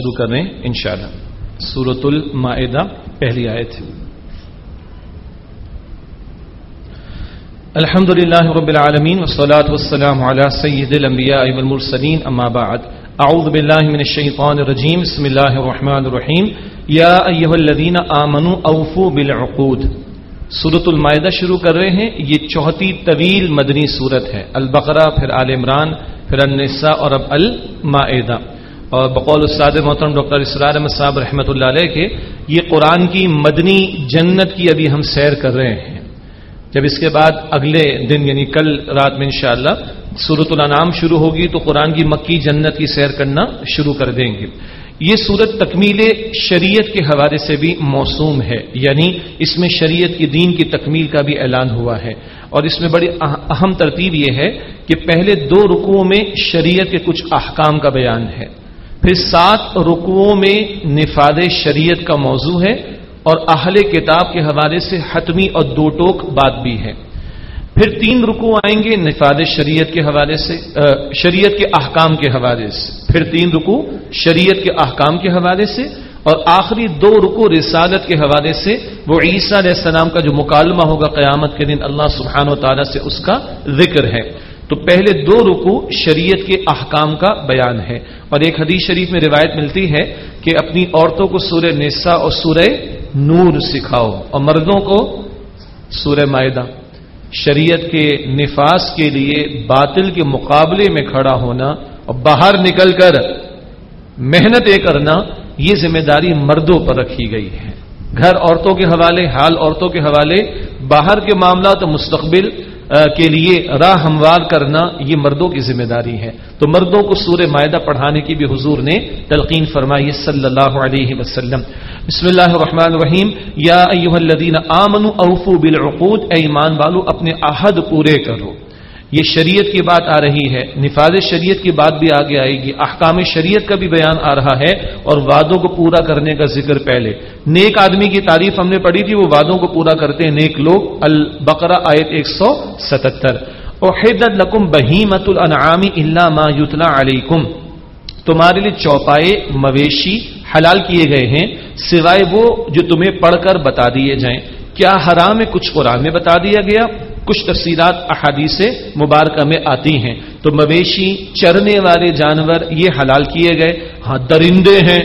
شروع کر رہے ہیں انشاءاللہ. سورۃ المائدہ پہلی آیت. الحمد للہ رب العالمین والصلاة والسلام علی سید الانبیاء والمرسلین اما بعد. اعوذ باللہ من الشیطان الرجیم. بسم اللہ الرحمن الرحیم. یا ایھا الذین آمنوا اوفوا بالعقود. سورۃ المائدہ شروع کر رہے ہیں. یہ چوتھی طویل مدنی سورت ہے. البقرہ، پھر آل عمران، پھر النساء اور اب المائدہ. اور بقول استاد محترم ڈاکٹر اسرار احمد صاحب رحمۃ اللہ علیہ کے یہ قرآن کی مدنی جنت کی ابھی ہم سیر کر رہے ہیں. جب اس کے بعد اگلے دن یعنی کل رات میں انشاءاللہ سورۃ الانعام شروع ہوگی تو قرآن کی مکی جنت کی سیر کرنا شروع کر دیں گے. یہ سورت تکمیل شریعت کے حوالے سے بھی موسوم ہے، یعنی اس میں شریعت کی دین کی تکمیل کا بھی اعلان ہوا ہے. اور اس میں بڑی اہم ترتیب یہ ہے کہ پہلے 2 رکوعوں میں شریعت کے کچھ احکام کا بیان ہے، پھر 7 رکوعوں میں نفاذ شریعت کا موضوع ہے، اور اہل کتاب کے حوالے سے حتمی اور 2 ٹوک بات بھی ہے. پھر 3 رکوع آئیں گے نفاذ شریعت کے حوالے سے، شریعت کے احکام کے حوالے سے. پھر 3 رکوع شریعت کے احکام کے حوالے سے، اور آخری 2 رکوع رسالت کے حوالے سے. وہ عیسیٰ علیہ السلام کا جو مکالمہ ہوگا قیامت کے دن اللہ سبحانہ و تعالیٰ سے، اس کا ذکر ہے. تو پہلے 2 رکوع شریعت کے احکام کا بیان ہے. اور ایک حدیث شریف میں روایت ملتی ہے کہ اپنی عورتوں کو سورہ نساء اور سورہ نور سکھاؤ، اور مردوں کو سورہ مائدہ. شریعت کے نفاذ کے لیے باطل کے مقابلے میں کھڑا ہونا اور باہر نکل کر محنت کرنا، یہ ذمہ داری مردوں پر رکھی گئی ہے. گھر عورتوں کے حوالے، حال عورتوں کے حوالے، باہر کے معاملات اور مستقبل کے لیے راہ ہموار کرنا یہ مردوں کی ذمہ داری ہے. تو مردوں کو سورہ مائدہ پڑھانے کی بھی حضور نے تلقین فرمائی صلی اللہ علیہ وسلم. بسم اللہ الرحمن الرحیم. یا ایھا الذین آمنوا اوفوا بالعقود. اے ایمان والو اپنے عہد پورے کرو. یہ شریعت کی بات آ رہی ہے، نفاذ شریعت کی بات بھی آگے آئے گی، احکام شریعت کا بھی بیان آ رہا ہے، اور وعدوں کو پورا کرنے کا ذکر پہلے. نیک آدمی کی تعریف ہم نے پڑھی تھی، وہ وعدوں کو پورا کرتے ہیں نیک لوگ. البقرہ آیت 177. احدت لکم بہیمۃ الانعام الا ما یتلی علیکم. تمہارے لیے چوپائے مویشی حلال کیے گئے ہیں سوائے وہ جو تمہیں پڑھ کر بتا دیے جائیں. کیا حرام ہے کچھ قرآن میں بتا دیا گیا، کچھ تفصیلات احادیث مبارکہ میں آتی ہیں. تو مویشی، چرنے والے جانور یہ حلال کیے گئے. ہاں درندے ہیں،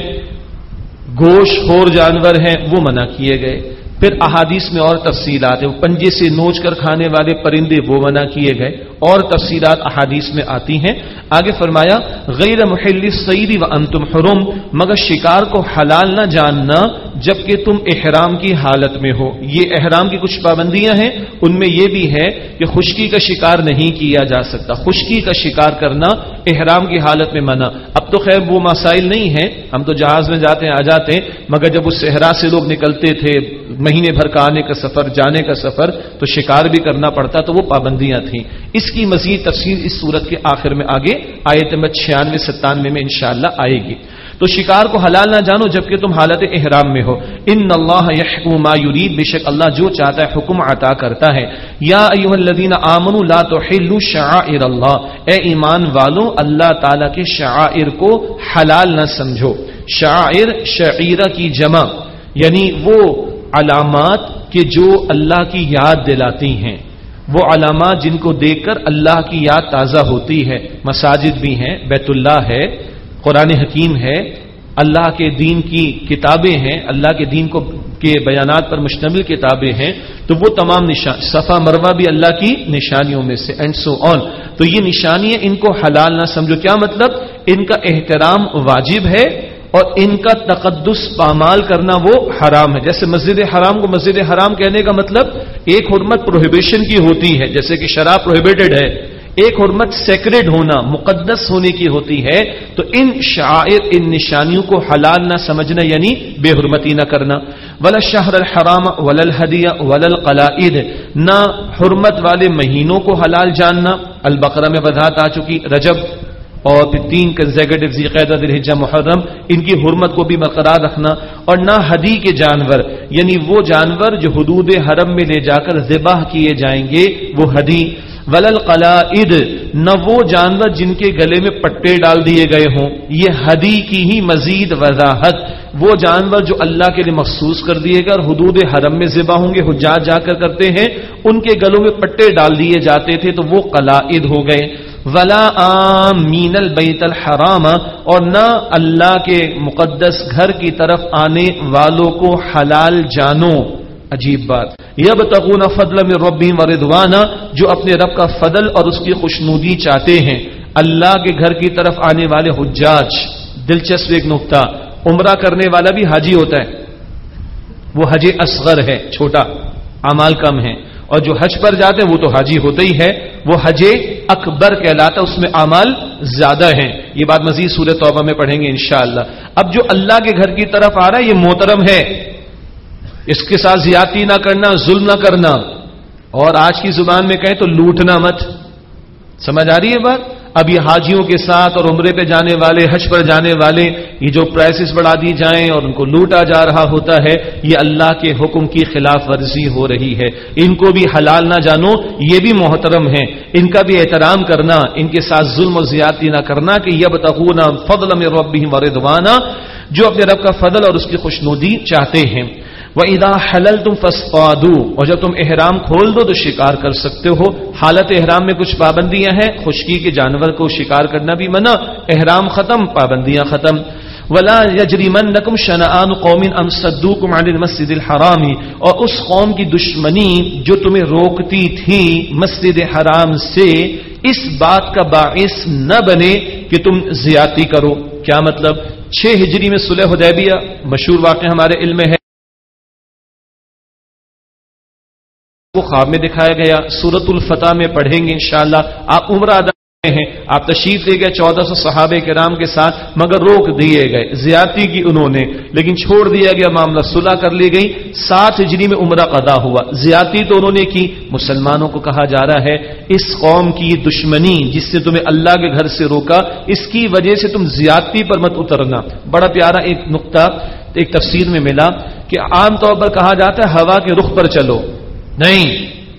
گوشت خور جانور ہیں، وہ منع کیے گئے. پھر احادیث میں اور تفصیلات ہیں. پنجے سے نوچ کر کھانے والے پرندے وہ منع کیے گئے، اور تفصیلات احادیث میں آتی ہیں. آگے فرمایا غیر محل الصید وانتم حرم. مگر شکار کو حلال نہ جاننا جبکہ تم احرام کی حالت میں ہو. یہ احرام کی کچھ پابندیاں ہیں، ان میں یہ بھی ہے کہ خشکی کا شکار نہیں کیا جا سکتا. خشکی کا شکار کرنا احرام کی حالت میں منع. اب تو خیر وہ مسائل نہیں ہیں، ہم تو جہاز میں جاتے ہیں آ جاتے ہیں، مگر جب اس صحرا سے لوگ نکلتے تھے، مہینے بھر کا آنے کا سفر، جانے کا سفر، تو شکار بھی کرنا پڑتا، تو وہ پابندیاں تھیں. اس کی مزید تفصیل اس سورت کے آخر میں آگے آیت نمبر 96-97 میں انشاءاللہ آئے گی. تو شکار کو حلال نہ جانو جبکہ تم حالت احرام میں ہو. ان اللہ یحکم ما یرید. بے شک اللہ جو چاہتا ہے حکم عطا کرتا ہے. یا ایھا الذین آمنوا لا تحلوا شعائر اللہ. اے ایمان والو اللہ تعالی کے شعائر کو حلال نہ سمجھو. شعائر شعیرہ کی جمع، یعنی وہ علامات کہ جو اللہ کی یاد دلاتی ہیں، وہ علامات جن کو دیکھ کر اللہ کی یاد تازہ ہوتی ہے. مساجد بھی ہیں، بیت اللہ ہے، قرآن حکیم ہے، اللہ کے دین کی کتابیں ہیں، اللہ کے دین کو کے بیانات پر مشتمل کتابیں ہیں. تو وہ تمام صفا مروہ بھی اللہ کی نشانیوں میں سے اینڈ سو آن. تو یہ نشانیاں ان کو حلال نہ سمجھو. کیا مطلب؟ ان کا احترام واجب ہے اور ان کا تقدس پامال کرنا وہ حرام ہے. جیسے مسجد حرام کو مسجد حرام کہنے کا مطلب ایک حرمت پروہیبیشن کی ہوتی ہے، جیسے کہ شراب پروہیبیٹڈ ہے. ایک حرمت سیکریڈ ہونا، مقدس ہونے کی ہوتی ہے. تو ان شعائر، ان نشانیوں کو حلال نہ سمجھنا یعنی بے حرمتی نہ کرنا. ولا الشہر الحرام ولا الہدی ولا القلائد. نہ حرمت والے مہینوں کو حلال جاننا، البقرہ میں وضاحت آ چکی. رجب اور پھر 3 کنزیکٹو ذی القعدہ ذی الحجہ محرم، ان کی حرمت کو بھی برقرار رکھنا. اور نہ ہدی کے جانور، یعنی وہ جانور جو حدود حرم میں لے جا کر ذبح کیے جائیں گے، وہ ہدی. ولل قلائد، نہ وہ جانور جن کے گلے میں پٹے ڈال دیے گئے ہوں. یہ ہدی کی ہی مزید وضاحت. وہ جانور جو اللہ کے لیے مخصوص کر دیے گئے اور حدود حرم میں ذبح ہوں گے، حجاج جا کر کرتے ہیں، ان کے گلوں میں پٹے ڈال دیے جاتے تھے، تو وہ قلائد ہو گئے. ولا آمین البیت الحرام، اور نہ اللہ کے مقدس گھر کی طرف آنے والوں کو حلال جانو. عجیب بات. یبتغون فضلا من ربهم ورضوانا، جو اپنے رب کا فضل اور اس کی خوشنودی چاہتے ہیں. اللہ کے گھر کی طرف آنے والے حجاج. دلچسپ ایک نقطہ، عمرہ کرنے والا بھی حاجی ہوتا ہے، وہ حج اصغر ہے، چھوٹا، اعمال کم ہیں. اور جو حج پر جاتے ہیں وہ تو حاجی ہوتا ہی ہے، وہ حج اکبر کہلاتا، اس میں اعمال زیادہ ہیں. یہ بات مزید سورہ توبہ میں پڑھیں گے انشاءاللہ. اب جو اللہ کے گھر کی طرف آ رہا ہے یہ محترم ہے، اس کے ساتھ زیادتی نہ کرنا، ظلم نہ کرنا، اور آج کی زبان میں کہیں تو لوٹنا مت. سمجھ آ رہی ہے بات؟ اب یہ حاجیوں کے ساتھ اور عمرے پہ جانے والے، حج پر جانے والے، یہ جو پرائسز بڑھا دی جائیں اور ان کو لوٹا جا رہا ہوتا ہے، یہ اللہ کے حکم کی خلاف ورزی ہو رہی ہے. ان کو بھی حلال نہ جانو، یہ بھی محترم ہیں، ان کا بھی احترام کرنا، ان کے ساتھ ظلم و زیادتی نہ کرنا. کہ یبتغون فضلا من ربهم ورضوانا، جو اپنے رب کا فضل اور اس کی خوشنودی چاہتے ہیں. وَإِذَا حَلَلْتُمْ فَاصْطَادُوا، اور جب تم احرام کھول دو تو شکار کر سکتے ہو. حالت احرام میں کچھ پابندیاں ہیں، خشکی کے جانور کو شکار کرنا بھی منع، احرام ختم، پابندیاں ختم. وَلَا يَجْرِمَنَّكُمْ شَنَآنُ قَوْمٍ أَن صَدُّوكُمْ عَنِ الْمَسْجِدِ الْحَرَامِ، اور اس قوم کی دشمنی جو تمہیں روکتی تھی مسجد حرام سے، اس بات کا باعث نہ بنے کہ تم زیادتی کرو. کیا مطلب؟ 6 ہجری میں صلح حدیبیہ مشہور واقعہ ہمارے علم میں ہے، وہ خواب میں دکھایا گیا. سورۃ الفتح میں پڑھیں گے انشاءاللہ. آپ عمرہ ادا ہیں، آپ تشریف لے گئے 1400 صحابہ کرام کے ساتھ، مگر روک دیے گئے، زیادتی کی انہوں نے، لیکن چھوڑ دیا گیا معاملہ، صلح کر لی گئی. 7 ہجری میں عمرہ قضا ہوا. زیادتی تو انہوں نے کی. مسلمانوں کو کہا جا رہا ہے اس قوم کی دشمنی جس سے تمہیں اللہ کے گھر سے روکا، اس کی وجہ سے تم زیادتی پر مت اترنا. بڑا پیارا ایک نقطہ ایک تفسیر میں ملا کہ عام طور پر کہا جاتا ہے ہوا کے رخ پر چلو. نہیں،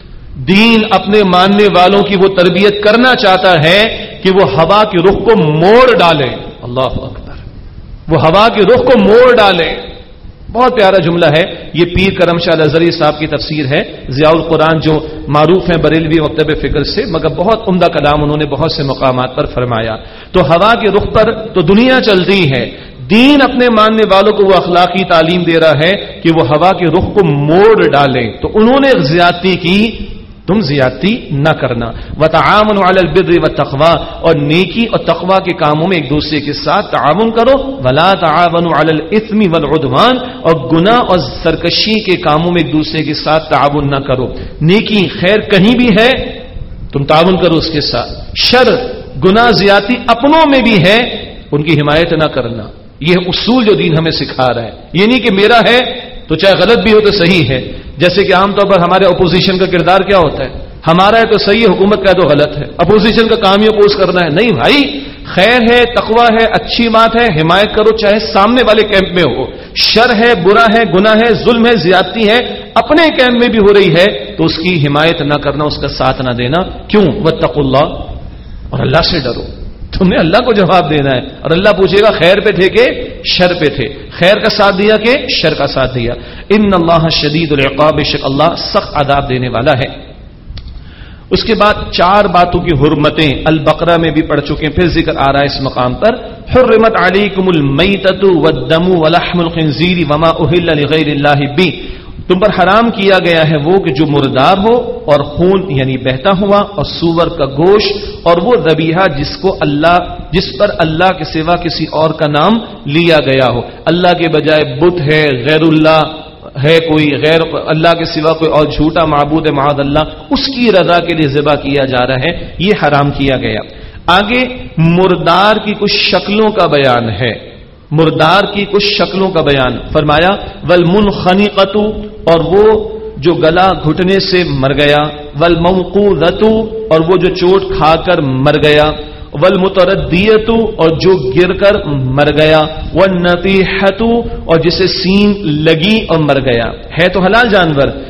دین اپنے ماننے والوں کی وہ تربیت کرنا چاہتا ہے کہ وہ ہوا کے رخ کو موڑ ڈالے. اللہ اکبر، وہ ہوا کے رخ کو موڑ ڈالے. بہت پیارا جملہ ہے. یہ پیر کرم شاہ الازہری صاحب کی تفسیر ہے. ضیاء القرآن جو معروف ہیں بریلوی مکتب فکر سے، مگر بہت عمدہ کلام انہوں نے بہت سے مقامات پر فرمایا. تو ہوا کے رخ پر تو دنیا چلتی ہے، دین اپنے ماننے والوں کو وہ اخلاقی تعلیم دے رہا ہے کہ وہ ہوا کے رخ کو موڑ ڈالیں. تو انہوں نے زیادتی کی، تم زیادتی نہ کرنا. وَتَعَاوَنُوا عَلَى الْبِرِّ وَالتَّقْوَىٰ، اور نیکی اور تقوی کے کاموں میں ایک دوسرے کے ساتھ تعاون کرو. وَلَا تَعَاوَنُوا عَلَى الْإِثْمِ وَالْعُدْوَانِ، اور گناہ اور سرکشی کے کاموں میں ایک دوسرے کے ساتھ تعاون نہ کرو. نیکی خیر کہیں بھی ہے تم تعاون کرو اس کے ساتھ، شر گناہ زیادتی اپنوں میں بھی ہے، ان کی حمایت نہ کرنا. یہ اصول جو دین ہمیں سکھا رہا ہے. یہ نہیں کہ میرا ہے تو چاہے غلط بھی ہو تو صحیح ہے. جیسے کہ عام طور پر ہمارے اپوزیشن کا کردار کیا ہوتا ہے، ہمارا ہے تو صحیح ہے، حکومت کا ہے تو غلط ہے، اپوزیشن کا کام ہی اپوز کرنا ہے. نہیں بھائی، خیر ہے، تقوی ہے، اچھی بات ہے، حمایت کرو چاہے سامنے والے کیمپ میں ہو. شر ہے، برا ہے، گناہ ہے، ظلم ہے، زیادتی ہے، اپنے کیمپ میں بھی ہو رہی ہے تو اس کی حمایت نہ کرنا، اس کا ساتھ نہ دینا. کیوں؟ واتقوا اللہ، اور اللہ سے ڈرو. تم نے اللہ کو جواب دینا ہے، اور اللہ پوچھے گا خیر پہ تھے کہ شر پہ تھے، خیر کا ساتھ دیا کہ شر کا ساتھ دیا. ان اللہ شدید العقاب، بے شک اللہ سخت عذاب دینے والا ہے. اس کے بعد 4 باتوں کی حرمتیں البقرہ میں بھی پڑھ چکے ہیں، پھر ذکر آ رہا ہے اس مقام پر. حرمت علیکم المیتۃ والدم ولحم الخنزیر وما اہل لغیر اللہ بہ، تم پر حرام کیا گیا ہے وہ کہ جو مردار ہو اور خون یعنی بہتا ہوا، اور سور کا گوشت، اور وہ ذبیحہ جس پر اللہ کے سوا کسی اور کا نام لیا گیا ہو. اللہ کے بجائے بت ہے، غیر اللہ ہے، کوئی غیر اللہ کے سوا کوئی اور جھوٹا معبود ہے معاذ اللہ، اس کی رضا کے لیے ذبح کیا جا رہا ہے، یہ حرام کیا گیا. آگے مردار کی کچھ شکلوں کا بیان ہے، مردار کی کچھ شکلوں کا بیان فرمایا. والمنخنقۃ، اور وہ جو گلا گھٹنے سے مر گیا. والموقوذۃ، اور وہ جو چوٹ کھا کر مر گیا. والمتردیۃ، اور جو گر کر مر گیا. والنطیحۃ، اور جسے سین لگی اور مر گیا. ہے تو حلال جانور،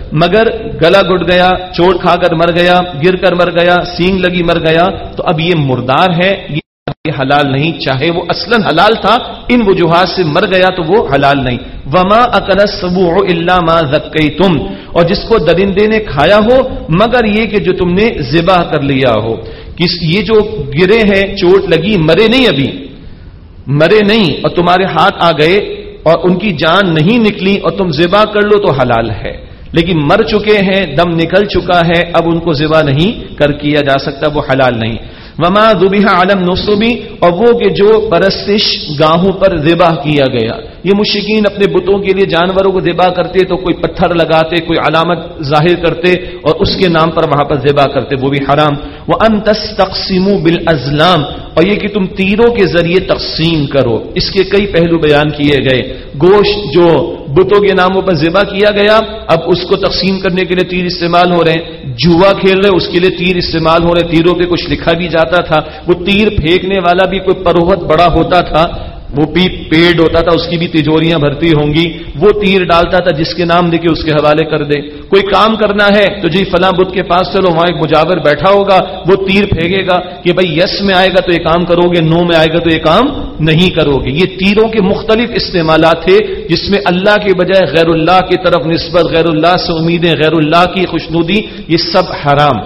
مگر گلا گھٹ گیا، چوٹ کھا کر مر گیا، گر کر مر گیا، سینگ لگی مر گیا، تو اب یہ مردار ہے، یہ حلال نہیں، چاہے وہ اصلاً حلال تھا، ان وجوہات سے مر گیا تو وہ حلال نہیں۔ وما اکل السبوع الا ما ذکیتم، اور جس کو درندے نے کھایا ہو مگر یہ کہ جو تم نے ذبح کر لیا ہو۔ یہ جو گرے ہیں، چوٹ لگی، مرے نہیں، ابھی مرے نہیں، اور تمہارے ہاتھ آ گئے اور ان کی جان نہیں نکلی اور تم ذبح کر لو تو حلال ہے، لیکن مر چکے ہیں، دم نکل چکا ہے، اب ان کو ذبح نہیں کر کیا جا سکتا، وہ حلال نہیں۔ وما ذبح علی النصب، اور وہ کہ جو پرستش گاہوں پر ذبح کیا گیا، یہ مشرکین اپنے بتوں کے لیے جانوروں کو ذبح کرتے تو کوئی پتھر لگاتے، کوئی علامت ظاہر کرتے اور اس کے نام پر وہاں پر ذبح کرتے، وہ بھی حرام۔ وان تستقسموا بالازلام، اور یہ کہ تم تیروں کے ذریعے تقسیم کرو، اس کے کئی پہلو بیان کیے گئے۔ گوشت جو بتوں کے ناموں پر ذبح کیا گیا، اب اس کو تقسیم کرنے کے لیے تیر استعمال ہو رہے ہیں، جوا کھیل رہے اس کے لیے تیر استعمال ہو رہے، تیروں پہ کچھ لکھا بھی جاتا تھا، وہ تیر پھینکنے والا بھی کوئی پروت بڑا ہوتا تھا، وہ بھی پیڑ ہوتا تھا، اس کی بھی تجوریاں بھرتی ہوں گی، وہ تیر ڈالتا تھا، جس کے نام لکھے اس کے حوالے کر دے۔ کوئی کام کرنا ہے تو جی فلاں بت کے پاس چلو، وہاں ایک مجاور بیٹھا ہوگا، وہ تیر پھینکے گا کہ بھائی یس میں آئے گا تو یہ کام کرو گے، نو میں آئے گا تو یہ کام نہیں کرو گے۔ یہ تیروں کے مختلف استعمالات تھے جس میں اللہ کے بجائے غیر اللہ کی طرف نسبت، غیر اللہ سے امیدیں، غیر اللہ کی خوشنودی، یہ سب حرام۔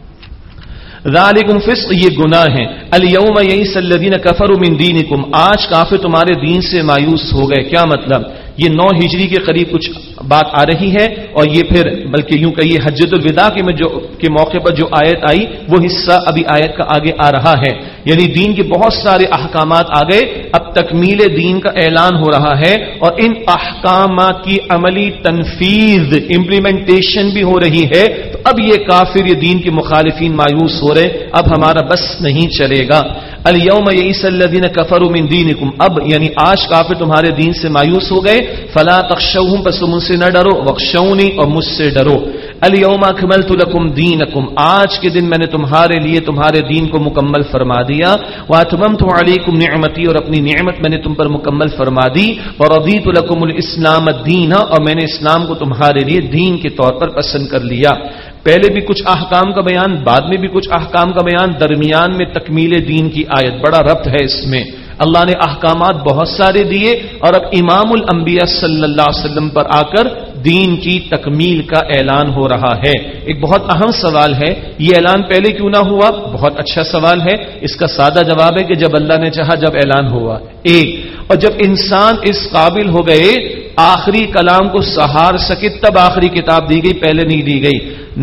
ذالکم فسق، یہ گناہ ہے۔ الیوم یئس الذین کفروا من دینکم، آج کافر تمہارے دین سے مایوس ہو گئے۔ کیا مطلب؟ یہ 9 ہجری کے قریب کچھ بات آ رہی ہے، اور یہ پھر بلکہ یوں کہیے حجۃ الوداع کے موقع پر جو آیت آئی وہ حصہ ابھی آیت کا آگے آ رہا ہے، یعنی دین کے بہت سارے احکامات آ گئے، اب تکمیل دین کا اعلان ہو رہا ہے، اور ان احکامات کی عملی تنفیذ، امپلیمنٹیشن بھی ہو رہی ہے، تو اب یہ کافر، یہ دین کے مخالفین مایوس ہو رہے، اب ہمارا بس نہیں چلے گا۔ الیوم یئس الذین کفروا من دینکم، اب یعنی آج کافر تمہارے دین سے مایوس ہو گئے، فلا تخشوہم، بس تم ان سے نہ ڈرو، واخشونی، اور مجھ سے ڈرو۔ الیوم اکملت لکم دینکم، آج کے دن میں نے تمہارے لیے تمہارے دین کو مکمل فرما دیا، واتممت علیکم نعمتی، اور اپنی نعمت میں نے تم پر مکمل فرما دی، ورضیت لکم الاسلام دینا، اور میں نے اسلام کو تمہارے لیے دین کے طور پر پسند کر لیا۔ پہلے بھی کچھ احکام کا بیان، بعد میں بھی کچھ احکام کا بیان، درمیان میں تکمیل دین کی آیت، بڑا ربط ہے اس میں۔ اللہ نے احکامات بہت سارے دیے، اور اب امام الانبیاء صلی اللہ علیہ وسلم پر آ کر دین کی تکمیل کا اعلان ہو رہا ہے۔ ایک بہت اہم سوال ہے، یہ اعلان پہلے کیوں نہ ہوا؟ بہت اچھا سوال ہے، اس کا سادہ جواب ہے کہ جب اللہ نے چاہا، جب اعلان ہوا، ایک، اور جب انسان اس قابل ہو گئے آخری کلام کو سہار سکے، تب آخری کتاب دی گئی، پہلے نہیں دی گئی۔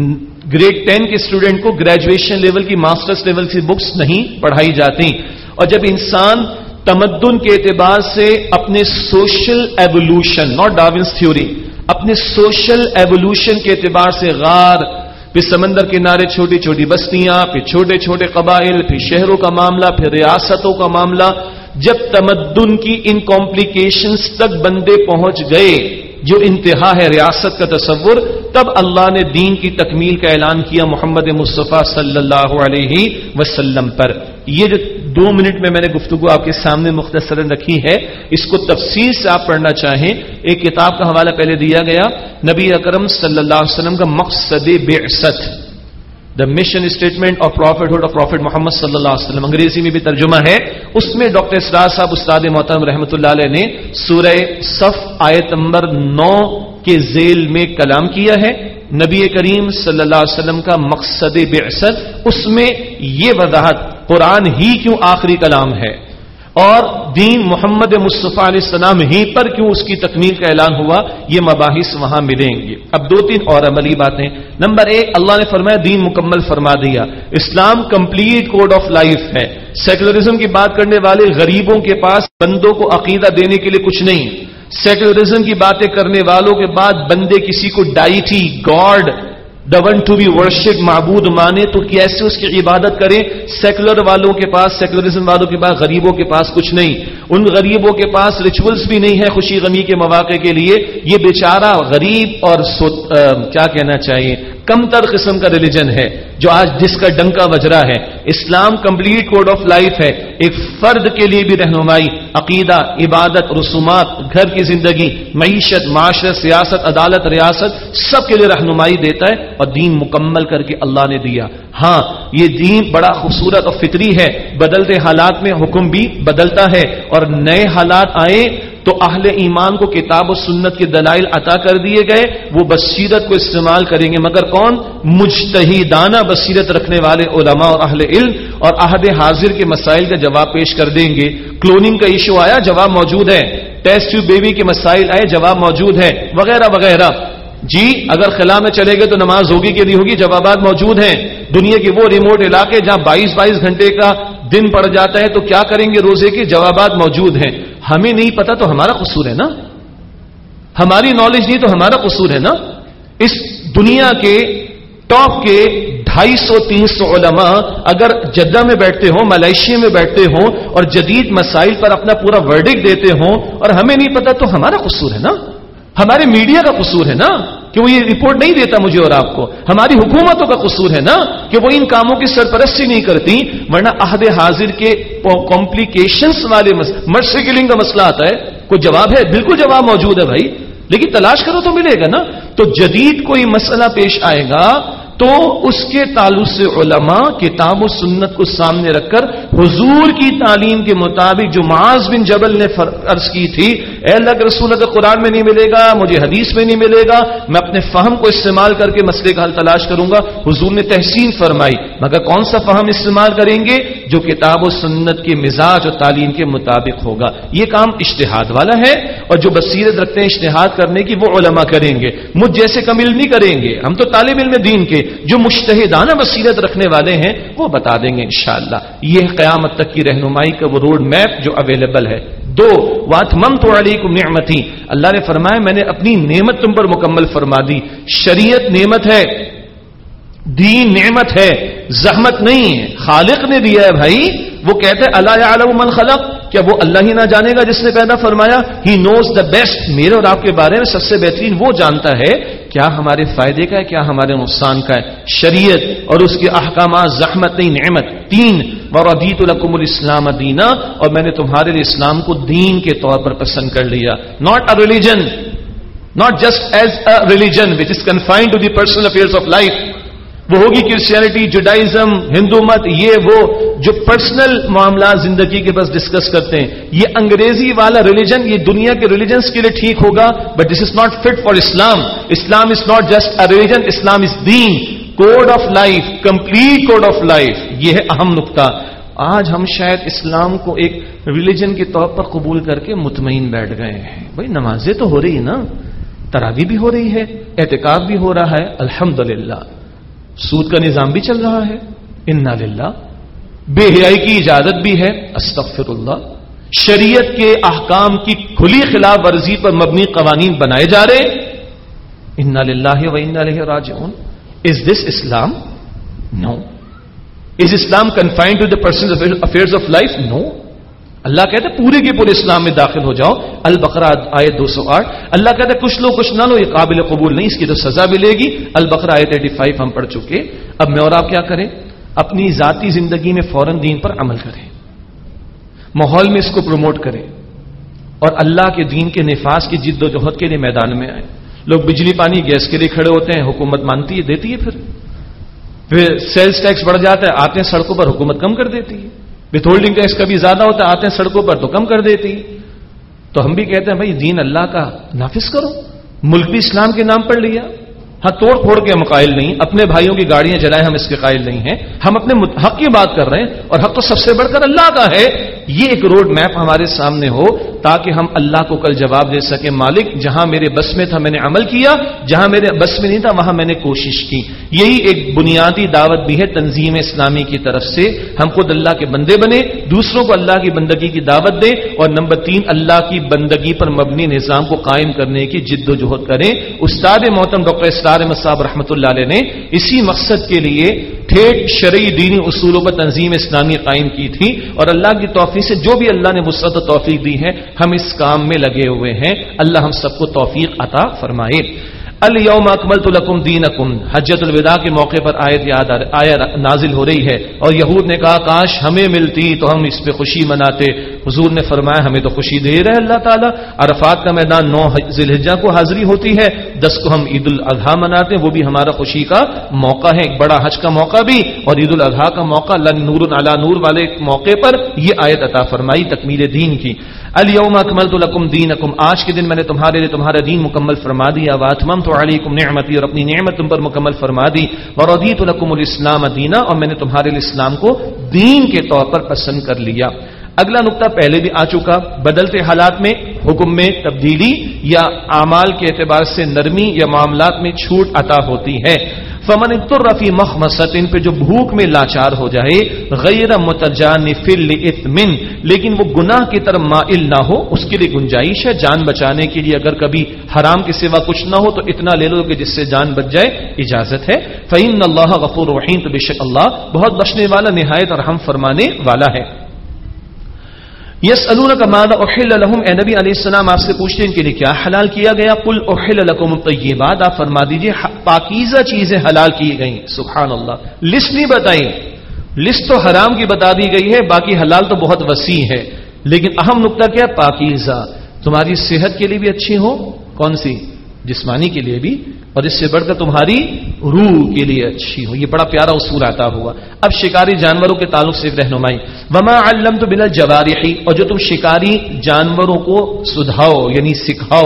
گریڈ 10 کے اسٹوڈنٹ کو گریجویشن لیول کی، ماسٹرز لیول کی بکس نہیں پڑھائی جاتی، اور جب انسان تمدن کے اعتبار سے اپنے social evolution, not Darwin's theory, اپنے سوشل ایوولوشن کے اعتبار سے غار، پھر سمندر کنارے چھوٹی چھوٹی بستیاں، پھر چھوٹے چھوٹے قبائل، پھر شہروں کا معاملہ، پھر ریاستوں کا معاملہ، جب تمدن کی ان کمپلیکیشنز تک بندے پہنچ گئے، جو انتہا ہے ریاست کا تصور، تب اللہ نے دین کی تکمیل کا اعلان کیا محمد مصطفیٰ صلی اللہ علیہ وسلم پر۔ یہ جو 2 منٹ میں نے گفتگو آپ کے سامنے مختصراً رکھی ہے، اس کو تفصیل سے آپ پڑھنا چاہیں، ایک کتاب کا حوالہ پہلے دیا گیا، نبی اکرم صلی اللہ علیہ وسلم کا مقصد بعثت، the mission statement of prophethood of Prophet Muhammad صلی اللہ علیہ وسلم، انگریزی میں بھی ترجمہ ہے۔ اس میں ڈاکٹر اسرار صاحب استاد محترم رحمۃ اللہ علیہ نے سورہ صف آیت نمبر 9 کے ذیل میں کلام کیا ہے، نبی کریم صلی اللہ علیہ وسلم کا مقصد بعثت، اس میں یہ وضاحت قرآن ہی کیوں آخری کلام ہے، اور دین محمد مصطفیٰ علیہ السلام ہی پر کیوں اس کی تکمیل کا اعلان ہوا، یہ مباحث وہاں ملیں گے۔ اب 2-3 اور عملی باتیں۔ نمبر 1، اللہ نے فرمایا دین مکمل فرما دیا، اسلام کمپلیٹ کوڈ آف لائف ہے۔ سیکولرزم کی بات کرنے والے غریبوں کے پاس بندوں کو عقیدہ دینے کے لیے کچھ نہیں، سیکولرزم کی باتیں کرنے والوں کے بعد بندے کسی کو deity, God, the one to be worshipped، معبود مانے تو کیسے اس کی عبادت کریں؟ سیکولر والوں کے پاس، سیکولرزم والوں کے پاس، غریبوں کے پاس کچھ نہیں، ان غریبوں کے پاس ریچولز بھی نہیں ہے خوشی غمی کے مواقع کے لیے، یہ بیچارہ غریب اور کیا کہنا چاہیے، کم تر قسم کا ریلیجن ہے جو آج جس کا ڈنکا بج رہا ہے. اسلام کمپلیٹ کوڈ آف لائف ہے، ایک فرد کے لیے بھی رہنمائی، عقیدہ، عبادت، رسومات، گھر کی زندگی، معیشت، معاشرت، سیاست، عدالت، ریاست، سب کے لیے رہنمائی دیتا ہے. اور دین مکمل کر کے اللہ نے دیا. ہاں یہ دین بڑا خوبصورت اور فطری ہے، بدلتے حالات میں حکم بھی بدلتا ہے، اور نئے حالات آئے تو اہل ایمان کو کتاب و سنت کے دلائل عطا کر دیے گئے، وہ بصیرت کو استعمال کریں گے. مگر کون؟ مجتہدانہ بصیرت رکھنے والے علماء اور اہل علم، اور عہد حاضر کے مسائل کا جواب پیش کر دیں گے. کلوننگ کا ایشو آیا، جواب موجود ہے. ٹیسٹ ٹیوب بیبی کے مسائل آئے، جواب موجود ہے، وغیرہ وغیرہ. جی اگر خلا میں چلے گئے تو نماز ہوگی کہ نہیں ہوگی، جوابات موجود ہیں. دنیا کے وہ ریموٹ علاقے جہاں 22 گھنٹے کا دن پڑ جاتا ہے تو کیا کریں گے روزے کے، جوابات موجود ہیں. ہمیں نہیں پتا تو ہمارا قصور ہے نا، ہماری نالج نہیں تو ہمارا قصور ہے نا. اس دنیا کے ٹاپ کے 250-300 علماء اگر جدہ میں بیٹھتے ہوں، ملائیشیا میں بیٹھتے ہوں اور جدید مسائل پر اپنا پورا ورڈکٹ دیتے ہوں اور ہمیں نہیں پتا تو ہمارا قصور ہے نا، ہمارے میڈیا کا قصور ہے نا کہ وہ یہ رپورٹ نہیں دیتا مجھے اور آپ کو. ہماری حکومتوں کا قصور ہے نا کہ وہ ان کاموں کی سرپرستی نہیں کرتی. ورنہ عہد حاضر کے کمپلیکیشنز والے مرد سے کلنگ کا مسئلہ آتا ہے، کوئی جواب ہے؟ بالکل جواب موجود ہے بھائی، لیکن تلاش کرو تو ملے گا نا. تو جدید کوئی مسئلہ پیش آئے گا تو اس کے تعلق سے علماء کتاب و سنت کو سامنے رکھ کر حضور کی تعلیم کے مطابق جو معاذ بن جبل نے عرض کی تھی، اے اللہ کے رسول، اگر قرآن میں نہیں ملے گا، مجھے حدیث میں نہیں ملے گا، میں اپنے فہم کو استعمال کر کے مسئلے کا حل تلاش کروں گا. حضور نے تحسین فرمائی، مگر کون سا فہم استعمال کریں گے؟ جو کتاب و سنت کے مزاج اور تعلیم کے مطابق ہوگا. یہ کام اجتہاد والا ہے، اور جو بصیرت رکھتے ہیں اجتہاد کرنے کی وہ علماء کریں گے، مجھ جیسے کم علم نہیں کریں گے. ہم تو طالب علم دین کے، جو مجتہدانہ بصیرت رکھنے والے ہیں وہ بتا دیں گے انشاءاللہ. یہ قیامت تک کی رہنمائی کا وہ روڈ میپ جو اویلیبل ہے. 2 وَأَتْمَمْتُ عَلَيْكُمْ نِعْمَتِي، اللہ نے فرمایا میں نے اپنی نعمت تم پر مکمل فرما دی. شریعت نعمت ہے، دین نعمت ہے، زحمت نہیں ہے، خالق نے دیا ہے بھائی. وہ کہتے ہیں الا یعلم من خلق، کیا وہ اللہ ہی نہ جانے گا جس نے پیدا فرمایا؟ ہی نوز دا بیسٹ، میرے اور آپ کے بارے میں سب سے بہترین وہ جانتا ہے کیا ہمارے فائدے کا ہے کیا ہمارے نقصان کا ہے. شریعت اور اس کے احکامات زحمت نہیں نعمت. 3 وَرَضِيتُ لَكُمُ الْإِسْلَامَ دِينًا، اور میں نے تمہارے لیے اسلام کو دین کے طور پر پسند کر لیا. Not a religion, not just as a religion which is confined to the personal affairs of life. وہ ہوگی کرسچینٹی، جوڈائزم، ہندو مت، یہ وہ جو پرسنل معاملات زندگی کے بس ڈسکس کرتے ہیں. یہ انگریزی والا ریلیجن یہ دنیا کے ریلیجنز کے لیے ٹھیک ہوگا، but this is not fit for Islam. Islam is not just a religion, Islam is دین، code of life, complete code of life. یہ ہے اہم نقطہ. آج ہم شاید اسلام کو ایک ریلیجن کے طور پر قبول کر کے مطمئن بیٹھ گئے ہیں. بھائی نمازیں تو ہو رہی ہے نا، تراویح بھی ہو رہی ہے، اعتکاف بھی ہو رہا ہے، الحمدللہ. سود کا نظام بھی چل رہا ہے، انا للہ. بے حیائی کی اجازت بھی ہے، استغفر اللہ. شریعت کے احکام کی کھلی خلاف ورزی پر مبنی قوانین بنائے جا رہے، انا للہ و انا الیہ راجعون. Is this Islam? No. Is Islam confined to the personal affairs of life? No. اللہ کہتا ہے پورے کے پورے اسلام میں داخل ہو جاؤ. البقرہ آیت 208. اللہ کہتا ہے کچھ لو کچھ نہ لو، یہ قابل قبول نہیں، اس کی تو سزا ملے گی. البقرہ آیت 85 ہم پڑھ چکے. اب میں اور آپ کیا کریں؟ اپنی ذاتی زندگی میں فوراً دین پر عمل کریں، ماحول میں اس کو پروموٹ کریں، اور اللہ کے دین کے نفاذ کی جد و جہد کے لیے میدان میں آئیں. لوگ بجلی پانی گیس کے لیے کھڑے ہوتے ہیں، حکومت مانتی ہے، دیتی ہے. پھر سیلز ٹیکس بڑھ جاتا ہے، آتے ہیں سڑکوں پر، حکومت کم کر دیتی ہے. وتھ ہولڈنگ ٹیکس کبھی زیادہ ہوتا ہے، آتے ہیں سڑکوں پر تو کم کر دیتی. تو ہم بھی کہتے ہیں بھائی دین اللہ کا نافذ کرو. ملک بھی اسلام کے نام پر لیا. ہاں توڑ پھوڑ کے ہم قائل نہیں، اپنے بھائیوں کی گاڑیاں جلائیں ہم اس کے قائل نہیں ہیں. ہم اپنے حق کی بات کر رہے ہیں، اور حق تو سب سے بڑھ کر اللہ کا ہے. یہ ایک روڈ میپ ہمارے سامنے ہو تاکہ ہم اللہ کو کل جواب دے سکیں، مالک جہاں میرے بس میں تھا میں نے عمل کیا، جہاں میرے بس میں نہیں تھا وہاں میں نے کوشش کی. یہی ایک بنیادی دعوت بھی ہے تنظیم اسلامی کی طرف سے. ہم خود اللہ کے بندے بنے، دوسروں کو اللہ کی بندگی کی دعوت دیں، اور نمبر 3 اللہ کی بندگی پر مبنی نظام کو قائم کرنے کی جد و جہد کریں. استاد محترم ڈاکٹر اسرار احمد صاحب رحمۃ اللہ علیہ نے اسی مقصد کے لیے ٹھیک شرعی دینی اصولوں پر تنظیم اسلامی قائم کی تھی، اور اللہ کی توفیق سے جو بھی اللہ نے وسعت و توفیق دی ہے ہم اس کام میں لگے ہوئے ہیں. اللہ ہم سب کو توفیق عطا فرمائے. الیوم اکملت لکم دینکم، حجۃ الوداع کے موقع پر آیت نازل ہو رہی ہے، اور یہود نے کہا کاش ہمیں ملتی تو ہم اس پہ خوشی مناتے. حضور نے فرمایا ہمیں تو خوشی دے رہے اللہ تعالیٰ. عرفات کا میدان 9 ذی الحجہ کو حاضری ہوتی ہے، 10 کو ہم عید الاضحیٰ مناتے ہیں، وہ بھی ہمارا خوشی کا موقع ہے، ایک بڑا حج کا موقع بھی اور عید الاضحیٰ کا موقع، نور علی نور والے موقع پر یہ آیت عطا فرمائی تکمیل دین کی. الیوم اکملت لکم دینکم، آج کے دن میں نے تمہارے لیے تمہارا دین مکمل فرما دیا. واتممت علیکم نعمتی، اور اپنی نعمت تم پر مکمل فرما دی. ورضیت لکم الاسلام دینا، اور میں نے تمہارے لیے اسلام کو دین کے طور پر پسند کر لیا. اگلا نقطہ پہلے بھی آ چکا، بدلتے حالات میں حکم میں تبدیلی یا اعمال کے اعتبار سے نرمی یا معاملات میں چھوٹ عطا ہوتی ہے. فمن اضطر فی مخمصۃ، پہ جو بھوک میں لاچار ہو جائے، غیر متجانف لإثم، لیکن وہ گناہ کی طرف مائل نہ ہو، اس کے لیے گنجائش ہے. جان بچانے کے لیے اگر کبھی حرام کے سوا کچھ نہ ہو تو اتنا لے لو کہ جس سے جان بچ جائے، اجازت ہے. فإن اللہ غفور رحیم، تو بے شک اللہ بہت بخشنے والا، نہایت رحم فرمانے والا ہے. یسألونک ماذا احل لهم، اے نبی علیہ السلام آپ سے پوچھتے ہیں ان کے لیے کیا حلال کیا گیا. قل احل لکم الطیبات، آپ فرما دیجئے پاکیزہ چیزیں حلال کی گئیں. سبحان اللہ، لسٹ نہیں بتائی، لسٹ تو حرام کی بتا دی گئی ہے، باقی حلال تو بہت وسیع ہے. لیکن اہم نقطہ کیا؟ پاکیزہ، تمہاری صحت کے لیے بھی اچھی ہو، کون سی؟ جسمانی کے لیے بھی، اور اس سے بڑھ کر تمہاری روح کے لیے اچھی ہو. یہ بڑا پیارا اصول آتا ہوا. اب شکاری جانوروں کے تعلق سے رہنمائی. وما علمت من الجوارح، اور جو تم شکاری جانوروں کو سدھاؤ یعنی سکھاؤ،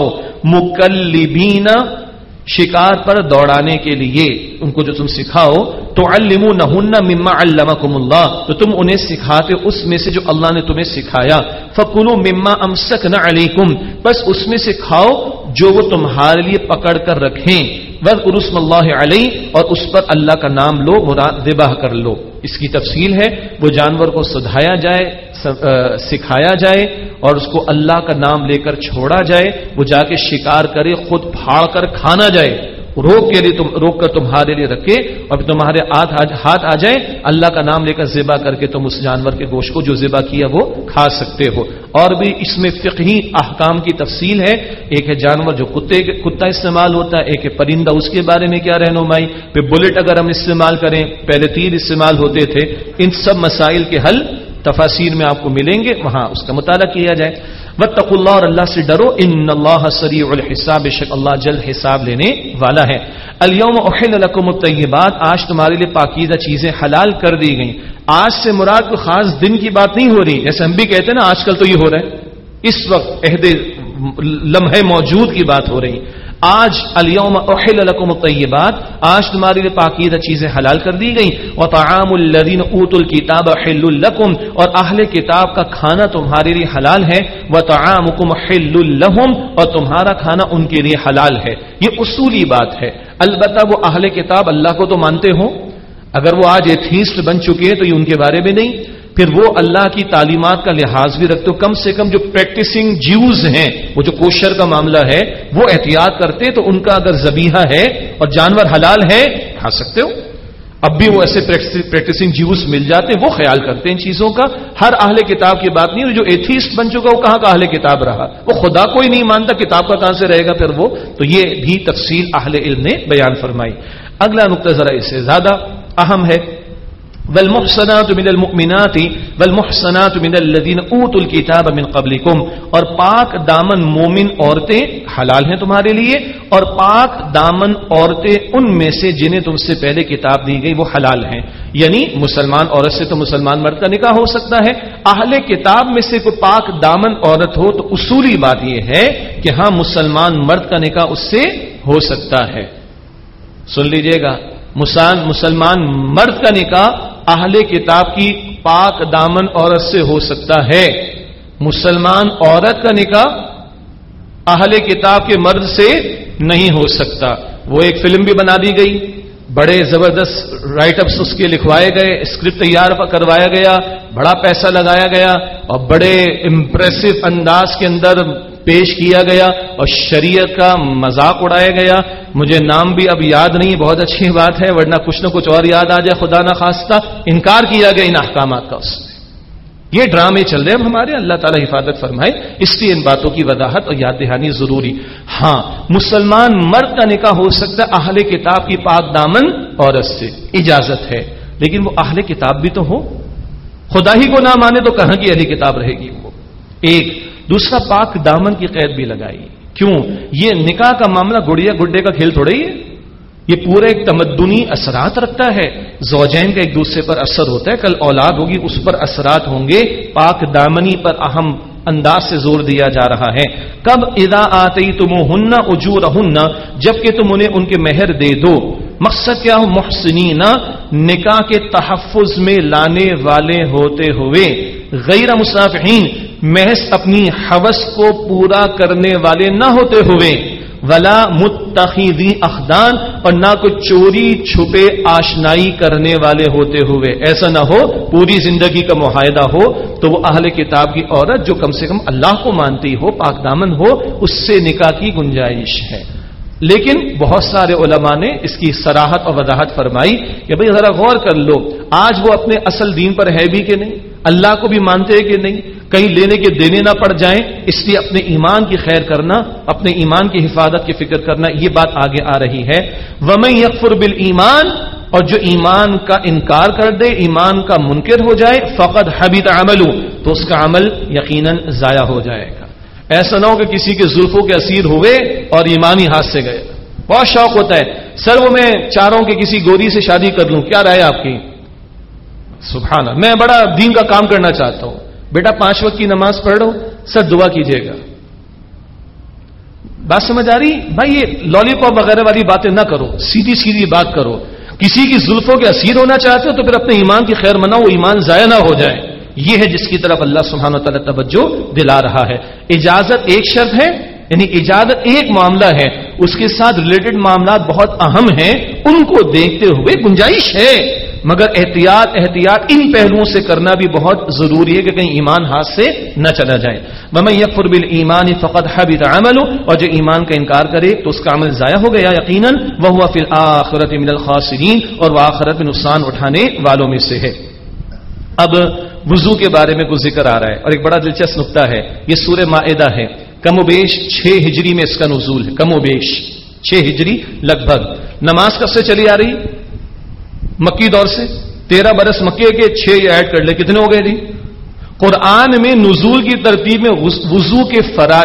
مکلبین، شکار پر دوڑانے کے لیے ان کو جو تم سکھاؤ، تعلمونہن مما علمکم اللہ، تو تم انہیں سکھاتے اس میں سے جو اللہ نے تمہیں سکھایا. فکلوا مما امسکنا علیکم، بس اس میں سے کھاؤ جو وہ تمہارے لیے پکڑ کر رکھیں. وَاذْكُرُوا اسْمَ اللَّهِ عَلَيْهِ، اور اس پر اللہ کا نام لو، مراد ذبح کر لو. اس کی تفصیل ہے، وہ جانور کو سدھایا جائے، سکھایا جائے، اور اس کو اللہ کا نام لے کر چھوڑا جائے، وہ جا کے شکار کرے، خود پھاڑ کر کھانا جائے، روک کر تمہارے لیے رکھے، اور تمہارے ہاتھ آ جائے، اللہ کا نام لے کر ذبح کر کے تم اس جانور کے گوشت کو جو ذبح کیا وہ کھا سکتے ہو. اور بھی اس میں فقہی احکام کی تفصیل ہے. ایک ہے جانور جو کتا استعمال ہوتا ہے، ایک ہے پرندہ، اس کے بارے میں کیا رہنمائی. پھر بلٹ اگر ہم استعمال کریں، پہلے تیر استعمال ہوتے تھے. ان سب مسائل کے حل تفاسیر میں آپ کو ملیں گے، وہاں اس کا مطالعہ کیا جائے. واتقوا اللہ، اور اللہ سے ڈرو. ان اللہ سریع الحساب، بے شک اللہ جلد حساب لینے والا ہے. الیوم احل لکم الطیبات، آج تمہارے لیے پاکیزہ چیزیں حلال کر دی گئیں. آج سے مراد کوئی خاص دن کی بات نہیں ہو رہی، جیسے ہم بھی کہتے ہیں نا آج کل تو یہ ہو رہا ہے، اس وقت عہد لمحے موجود کی بات ہو رہی. آج الیوم احل لکم الطیبات، آج تمہارے لیے پاکیزہ چیزیں حلال کر دی گئیں. وطعام الذین اوتوا الکتاب حل لکم، اور اہل کتاب کا کھانا تمہارے لیے حلال ہے. وطعامکم حل لہم، اور تمہارا کھانا ان کے لیے حلال ہے. یہ اصولی بات ہے. البتہ وہ اہل کتاب اللہ کو تو مانتے ہو، اگر وہ آج ایتھیسٹ بن چکے ہیں تو یہ ان کے بارے میں نہیں. پھر وہ اللہ کی تعلیمات کا لحاظ بھی رکھتے ہو. کم سے کم جو پریکٹسنگ جیوز ہیں، وہ جو کوشر کا معاملہ ہے وہ احتیاط کرتے، تو ان کا اگر ذبیحہ ہے اور جانور حلال ہے کھا سکتے ہو. اب بھی وہ ایسے پریکٹسنگ جیوز مل جاتے ہیں، وہ خیال کرتے ہیں ان چیزوں کا. ہر اہل کتاب کی بات نہیں. جو ایتھیسٹ بن چکا وہ کہاں کا اہل کتاب رہا؟ وہ خدا کو ہی نہیں مانتا، کتاب کا کہاں سے رہے گا پھر وہ؟ تو یہ بھی تفصیل اہل علم نے بیان فرمائی. اگلا نقطہ ذرا اس سے زیادہ اہم ہے. والمحصنات من المؤمنات والمحصنات من الذين اوتوا الكتاب من قبلكم، اور پاک دامن مومن عورتیں حلال ہیں تمہارے لیے، اور پاک دامن عورتیں ان میں سے جنہیں تم سے پہلے کتاب دی گئی وہ حلال ہیں. یعنی مسلمان عورت سے تو مسلمان مرد کا نکاح ہو سکتا ہے. اہل کتاب میں سے کوئی پاک دامن عورت ہو تو اصولی بات یہ ہے کہ ہاں مسلمان مرد کا نکاح اس سے ہو سکتا ہے. سن لیجئے گا، مسلمان مرد کا نکاح اہل کتاب کی پاک دامن عورت سے ہو سکتا ہے. مسلمان عورت کا نکاح اہل کتاب کے مرد سے نہیں ہو سکتا. وہ ایک فلم بھی بنا دی گئی، بڑے زبردست رائٹ اپس اس کے لکھوائے گئے، اسکرپٹ تیار کروایا گیا، بڑا پیسہ لگایا گیا اور بڑے امپریسو انداز کے اندر پیش کیا گیا اور شریعت کا مذاق اڑایا گیا. مجھے نام بھی اب یاد نہیں، بہت اچھی بات ہے ورنہ کچھ نہ کچھ اور یاد آ جائے، خدا نہ خواستہ. انکار کیا گیا ان احکامات کا. اس میں یہ ڈرامے چل رہے ہیں ہمارے، اللہ تعالیٰ حفاظت فرمائے. اس لیے ان باتوں کی وضاحت اور یاد دہانی ضروری. ہاں مسلمان مرد کا نکاح ہو سکتا ہے اہل کتاب کی پاک دامن عورت سے، اجازت ہے، لیکن وہ اہل کتاب بھی تو ہو، خدا ہی کو نہ مانے تو کہاں کی اہل کتاب رہے گی وہ؟ ایک دوسرا پاک دامن کی قید بھی لگائی. کیوں؟ یہ نکاح کا معاملہ گڑیا گڈے کا کھیل تھوڑا ہی ہے، یہ پورا ایک تمدنی اثرات رکھتا ہے. زوجین کا ایک دوسرے پر اثر ہوتا ہے، کل اولاد ہوگی اس پر اثرات ہوں گے. پاک دامنی پر اہم انداز سے زور دیا جا رہا ہے. کب؟ اذا آتیتموہن اجورہن، جبکہ تم انہیں ان کے مہر دے دو. مقصد کیا ہو؟ محسنین، نکاح کے تحفظ میں لانے والے ہوتے ہوئے، غیر مسافحین، محض اپنی حوث کو پورا کرنے والے نہ ہوتے ہوئے، ولا متخذی اخدان، اور نہ کوئی چوری چھپے آشنائی کرنے والے ہوتے ہوئے. ایسا نہ ہو پوری زندگی کا معاہدہ ہو تو وہ اہل کتاب کی عورت جو کم سے کم اللہ کو مانتی ہو، پاک دامن ہو، اس سے نکاح کی گنجائش ہے. لیکن بہت سارے علماء نے اس کی صراحت اور وضاحت فرمائی کہ بھئی ذرا غور کر لو، آج وہ اپنے اصل دین پر ہے بھی کہ نہیں، اللہ کو بھی مانتے ہیں کہ نہیں، کہیں لینے کے دینے نہ پڑ جائیں، اس لیے اپنے ایمان کی خیر کرنا، اپنے ایمان کی حفاظت کی فکر کرنا، یہ بات آگے آ رہی ہے. وَمَن يَكْفُرْ بِالْإِيمَانِ، اور جو ایمان کا انکار کر دے، ایمان کا منکر ہو جائے، فَقَدْ حَبِطَ عَمَلُهُ، تو اس کا عمل یقیناً ضائع ہو جائے گا. ایسا نہ ہو کہ کسی کے زلفوں کے اسیر ہوئے اور ایمان ہی ہاتھ سے گئے. بہت شوق ہوتا ہے، سر وہ میں چاہ رہا ہوں کہ کسی گوری سے شادی کر لوں، کیا رائے آپ کی؟ سبحان اللہ، میں بڑا دین کا کام کرنا چاہتا ہوں. بیٹا 5 وقت کی نماز پڑھ رہا ہوں، سر دعا کیجیے گا. بات سمجھ آ رہی بھائی؟ یہ لالی پاپ وغیرہ والی باتیں نہ کرو، سیدھی سیدھی بات کرو. کسی کی زلفوں کے اسیر ہونا چاہتے ہو تو پھر اپنے ایمان کی خیر مناؤ، وہ ایمان ضائع نہ ہو جائے. یہ ہے جس کی طرف اللہ سبحانہ و تعالیٰ توجہ دلا رہا ہے. اجازت ایک شرط ہے، یعنی اجازت ایک معاملہ ہے، اس کے ساتھ ریلیٹڈ معاملات بہت اہم ہیں، ان کو دیکھتے ہوئے گنجائش ہے، مگر احتیاط ان پہلوؤں سے کرنا بھی بہت ضروری ہے کہ کہیں ایمان ہاتھ سے نہ چلا جائے. وَمَن يَكْفُرْ بِالْإِيمَانِ فَقَدْ حَبِطَ عَمَلُهُ، اور جو ایمان کا انکار کرے تو اس کا عمل ضائع ہو گیا یقیناً. وَهُوَ فِي الْآخِرَةِ مِنَ الْخَاسِرِينَ، اور وہ آخرت میں نقصان اٹھانے والوں میں سے ہے. اب وضو کے بارے میں کچھ ذکر آ رہا ہے اور ایک بڑا دلچسپ نقطہ ہے. یہ سورہ مائدہ ہے، کم و بیش 6 ہجری میں اس کا نزول ہے، کم و بیش 6 ہجری لگ بھگ. نماز کب سے چلی آ رہی؟ مکی دور سے. 13 برس مکے کے، 6 یہ ایڈ کر لے، کتنے ہو گئے جی؟ قرآن میں نزول کی ترتیب میں وضو کے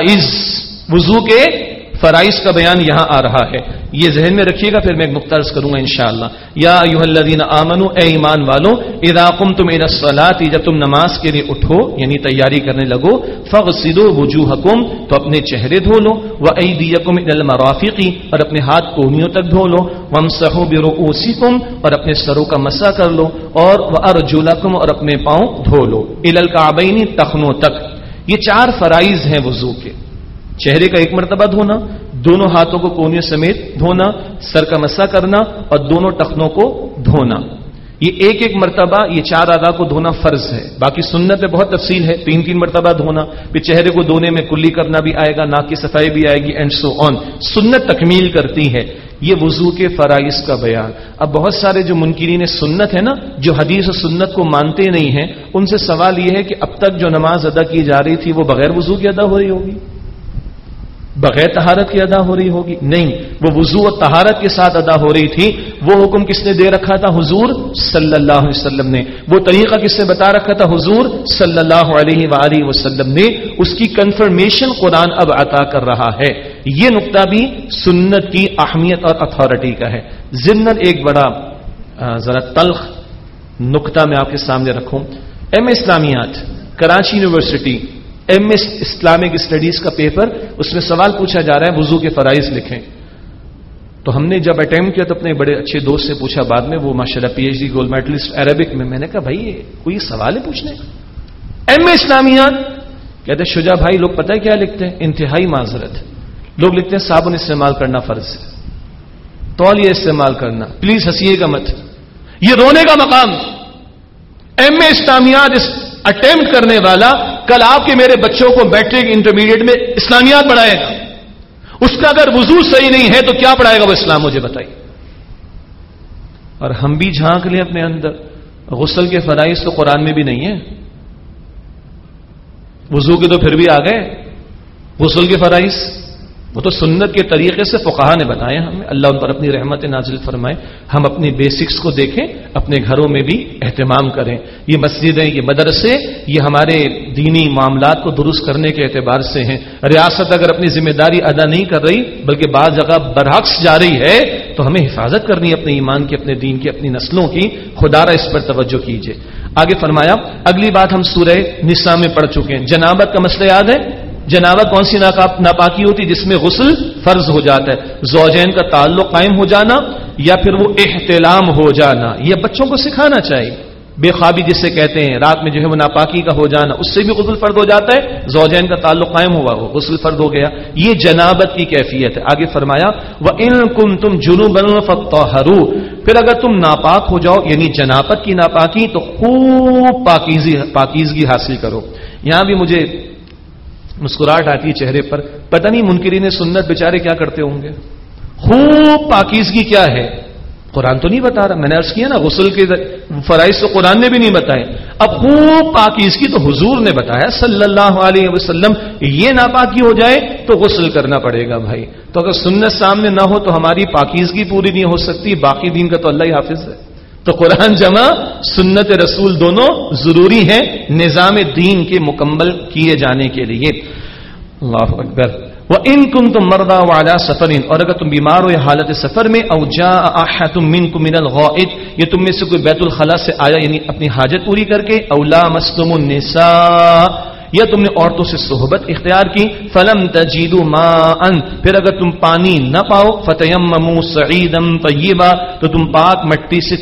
فرائض کا بیان یہاں آ رہا ہے. یہ ذہن میں رکھیے گا، پھر میں ایک نقطہ عرض کروں گا انشاءاللہ. یا ایھا الذین آمنوا، اے ایمان والو، اذا قمتم الی الصلاۃ، جب تم نماز کے لیے اٹھو یعنی تیاری کرنے لگو، فاغسلوا وجوہکم، تو اپنے چہرے دھو لو، وایدیکم الی المرافق، اور اپنے ہاتھ کونیوں تک دھو لو، وامسحوا برؤوسکم، اور اپنے سروں کا مسح کر لو، اور وارجلکم، اور اپنے پاؤں دھو لو، الی الکعبین، ٹخنوں تک. یہ 4 فرائض ہیں وضو کے. چہرے کا 1 مرتبہ دھونا، دونوں ہاتھوں کو کونیوں سمیت دھونا، سر کا مسح کرنا اور دونوں ٹخنوں کو دھونا. یہ ایک مرتبہ یہ 4 اعضاء کو دھونا فرض ہے. باقی سنت میں بہت تفصیل ہے، 3 مرتبہ دھونا، پھر چہرے کو دھونے میں کلی کرنا بھی آئے گا، ناک کی صفائی بھی آئے گی، اینڈ سو آن. سنت تکمیل کرتی ہے. یہ وضو کے فرائض کا بیان. اب بہت سارے جو منکرین سنت ہے نا، جو حدیث و سنت کو مانتے نہیں ہیں، ان سے سوال یہ ہے کہ اب تک جو نماز ادا کی جا رہی تھی وہ بغیر وضو کی ادا ہو رہی ہوگی، بغیر طہارت کی ادا ہو رہی ہوگی؟ نہیں، وہ وضو و طہارت کے ساتھ ادا ہو رہی تھی. وہ حکم کس نے دے رکھا تھا؟ حضور صلی اللہ علیہ وسلم نے. وہ طریقہ کس نے بتا رکھا تھا؟ حضور صلی اللہ علیہ وآلہ وسلم نے. اس کی کنفرمیشن قرآن اب عطا کر رہا ہے. یہ نقطہ بھی سنت کی اہمیت اور اتھارٹی کا ہے. ضمن ایک بڑا ذرا تلخ نقطہ میں آپ کے سامنے رکھوں. ایم اے اسلامیات، Karachi University, M S Islamic studies کا پیپر، اس میں سوال پوچھا جا رہا ہے وضو کے فرائض لکھیں. تو ہم نے جب اٹیمپٹ کیا تو اپنے بڑے اچھے دوست سے پوچھا، بعد میں وہ ماشاءاللہ P H D gold medalist Arabic میں نے کہا بھائی کوئی سوال ہے پوچھنے؟ ایم اے اسلامیات. کہتے شجاع بھائی لوگ پتہ ہے کیا لکھتے ہیں؟ انتہائی معذرت، لوگ لکھتے ہیں صابن استعمال کرنا فرض ہے، تولیہ استعمال کرنا. پلیز ہنسیے گا مت، یہ رونے کا مقام. ایم اے اسلامیات اٹیمپٹ کرنے والا کل آپ کے میرے بچوں کو میٹرک انٹرمیڈیٹ میں اسلامیات پڑھائے گا. اس کا اگر وضو صحیح نہیں ہے تو کیا پڑھائے گا وہ اسلام؟ مجھے بتائیے. اور ہم بھی جھانک لیں اپنے اندر، غسل کے فرائض تو قرآن میں بھی نہیں ہے. وضو کے تو پھر بھی آ گئے غسل کے فرائض. وہ تو سنت کے طریقے سے فقہا نے بتایا ہمیں، اللہ ان پر اپنی رحمت نازل فرمائے. ہم اپنی بیسکس کو دیکھیں، اپنے گھروں میں بھی اہتمام کریں. یہ مسجدیں، یہ مدرسے، یہ ہمارے دینی معاملات کو درست کرنے کے اعتبار سے ہیں. ریاست اگر اپنی ذمہ داری ادا نہیں کر رہی بلکہ بعض جگہ برعکس جا رہی ہے تو ہمیں حفاظت کرنی ہے اپنے ایمان کی، اپنے دین کی، اپنی نسلوں کی. خدا را اس پر توجہ کیجیے. آگے فرمایا اگلی بات ہم سورہ نساء میں پڑھ چکے ہیں. جنابت کا مسئلہ یاد ہے؟ جنابت کون سی ناپاکی ہوتی جس میں غسل فرض ہو جاتا ہے؟ زوجین کا تعلق قائم ہو جانا یا پھر وہ احتلام ہو جانا. یہ بچوں کو سکھانا چاہیے. بے خوابی جسے کہتے ہیں، رات میں جو ہے وہ ناپاکی کا ہو جانا، اس سے بھی غسل فرض ہو جاتا ہے. زوجین کا تعلق قائم ہوا، وہ غسل فرض ہو گیا. یہ جنابت کی کیفیت ہے. آگے فرمایا وَإِن كُنتُمْ جُنُبًا فَطَّهِّرُوا، پھر اگر تم ناپاک ہو جاؤ یعنی جنابت کی ناپاکی تو خوب پاکیزگی حاصل کرو. یہاں بھی مجھے مسکراہٹ آتی ہے چہرے پر. پتہ نہیں منکرین سنت بیچارے کیا کرتے ہوں گے. خوب پاکیزگی کیا ہے؟ قرآن تو نہیں بتا رہا. میں نے عرض کیا نا غسل کے فرائض تو قرآن نے بھی نہیں بتائے. اب خوب پاکیزگی تو حضور نے بتایا صلی اللہ علیہ وسلم. یہ ناپاکی ہو جائے تو غسل کرنا پڑے گا بھائی. تو اگر سنت سامنے نہ ہو تو ہماری پاکیزگی پوری نہیں ہو سکتی. باقی دین کا تو اللہ ہی حافظ ہے. تو قرآن جمع سنت رسول دونوں ضروری ہیں نظام دین کے مکمل کیے جانے کے لیے. اللہ اکبر. وَإِن كُنتُم مَّرْضَىٰ وَعَلَىٰ سَفَرٍ، اور اگر تم بیمار ہو یا حالت سفر میں، أَوْ جَاءَ أَحَدٌ مِّنكُم مِّنَ الْغَائِطِ، یہ تم میں سے کوئی بیت الخلاء سے آیا یعنی اپنی حاجت پوری کر کے، أَوْ لَامَسْتُمُ النِّسَاءَ، یا تم نے عورتوں سے صحبت اختیار کی، فَلَمْ تَجِدُوا مَاءً، پھر اگر تم پانی نہ پاؤ، فَتَيَمَّمُوا صَعِيدًا طَيِّبًا، تو تم پاک مٹی سے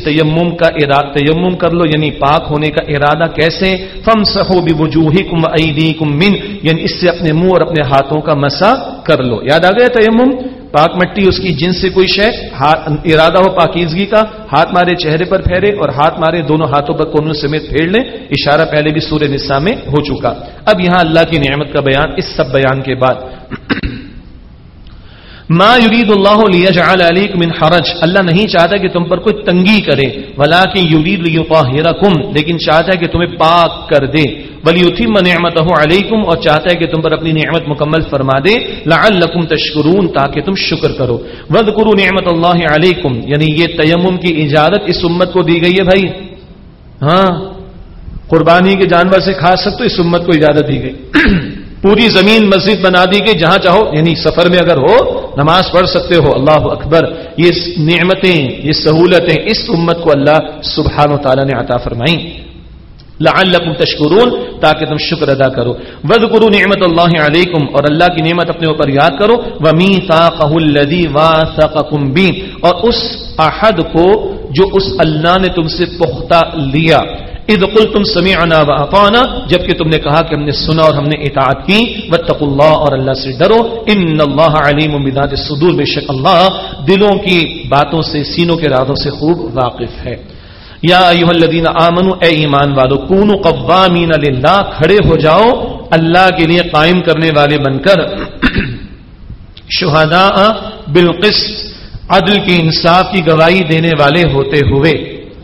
تیمم کر لو یعنی پاک ہونے کا ارادہ. کیسے؟ فَامْسَحُوا بِوُجُوهِكُمْ وَأَيْدِيكُمْ مِنْهُ، یعنی اس سے اپنے منہ اور اپنے ہاتھوں کا مسح کر لو. یاد آ گیا تیمم؟ پاک مٹی، اس کی جن سے کوئی شے، ارادہ ہو پاکیزگی کا، ہاتھ مارے چہرے پر پھیرے اور ہاتھ مارے دونوں ہاتھوں پر کونوں سمیت پھیر لیں. اشارہ پہلے بھی سورہ نساء میں ہو چکا. اب یہاں اللہ کی نعمت کا بیان. اس سب بیان کے بعد ما یرید اللہ لیجعل علیکم من حرج، اللہ نہیں چاہتا کہ تم پر کوئی تنگی کرے، ولکن یرید لیطہرکم، لیکن چاہتا ہے کہ تمہیں پاک کر دے، ولیتم نعمتہ علیکم، اور چاہتا ہے کہ تم پر اپنی نعمت مکمل فرما دے، لعلکم تشکرون، تاکہ تم شکر کرو. واذکروا نعمت اللہ علیکم، یعنی یہ تیمم کی اجازت اس امت کو دی گئی ہے بھائی. ہاں قربانی کے جانور سے کھا سکتے، اس امت کو اجازت دی گئی. پوری زمین مسجد بنا دی گئی، جہاں چاہو یعنی سفر میں اگر ہو نماز پڑھ سکتے ہو. اللہ اکبر. یہ نعمتیں، یہ سہولتیں اس امت کو اللہ سبحانہ و تعالی نے عطا فرمائیں. لعلکم تشکرون، تاکہ تم شکر ادا کرو. واذکروا نعمت اللہ علیکم، اور اللہ کی نعمت اپنے اوپر یاد کرو. ومیثاقہ الذی واثقکم بہ، اور اس عہد کو جو اس اللہ نے تم سے پختہ لیا. اذ قلتم سمعنا واطعنا، جبکہ تم نے کہا کہ ہم نے سنا اور ہم نے اطاعت کی. واتقوا اللہ، اور اللہ سے ڈرو. ان اللہ علیم بذات الصدور، بے شک اللہ دلوں کی باتوں سے، سینوں کے رازوں سے خوب واقف ہے. یا ایھا الذین آمنوا، اے ایمان والو، کونوا قوامین للہ، کھڑے ہو جاؤ اللہ کے لیے قائم کرنے والے بن کر. شہداء بالقسط، عدل کی انصاف کی گواہی دینے والے ہوتے ہوئے.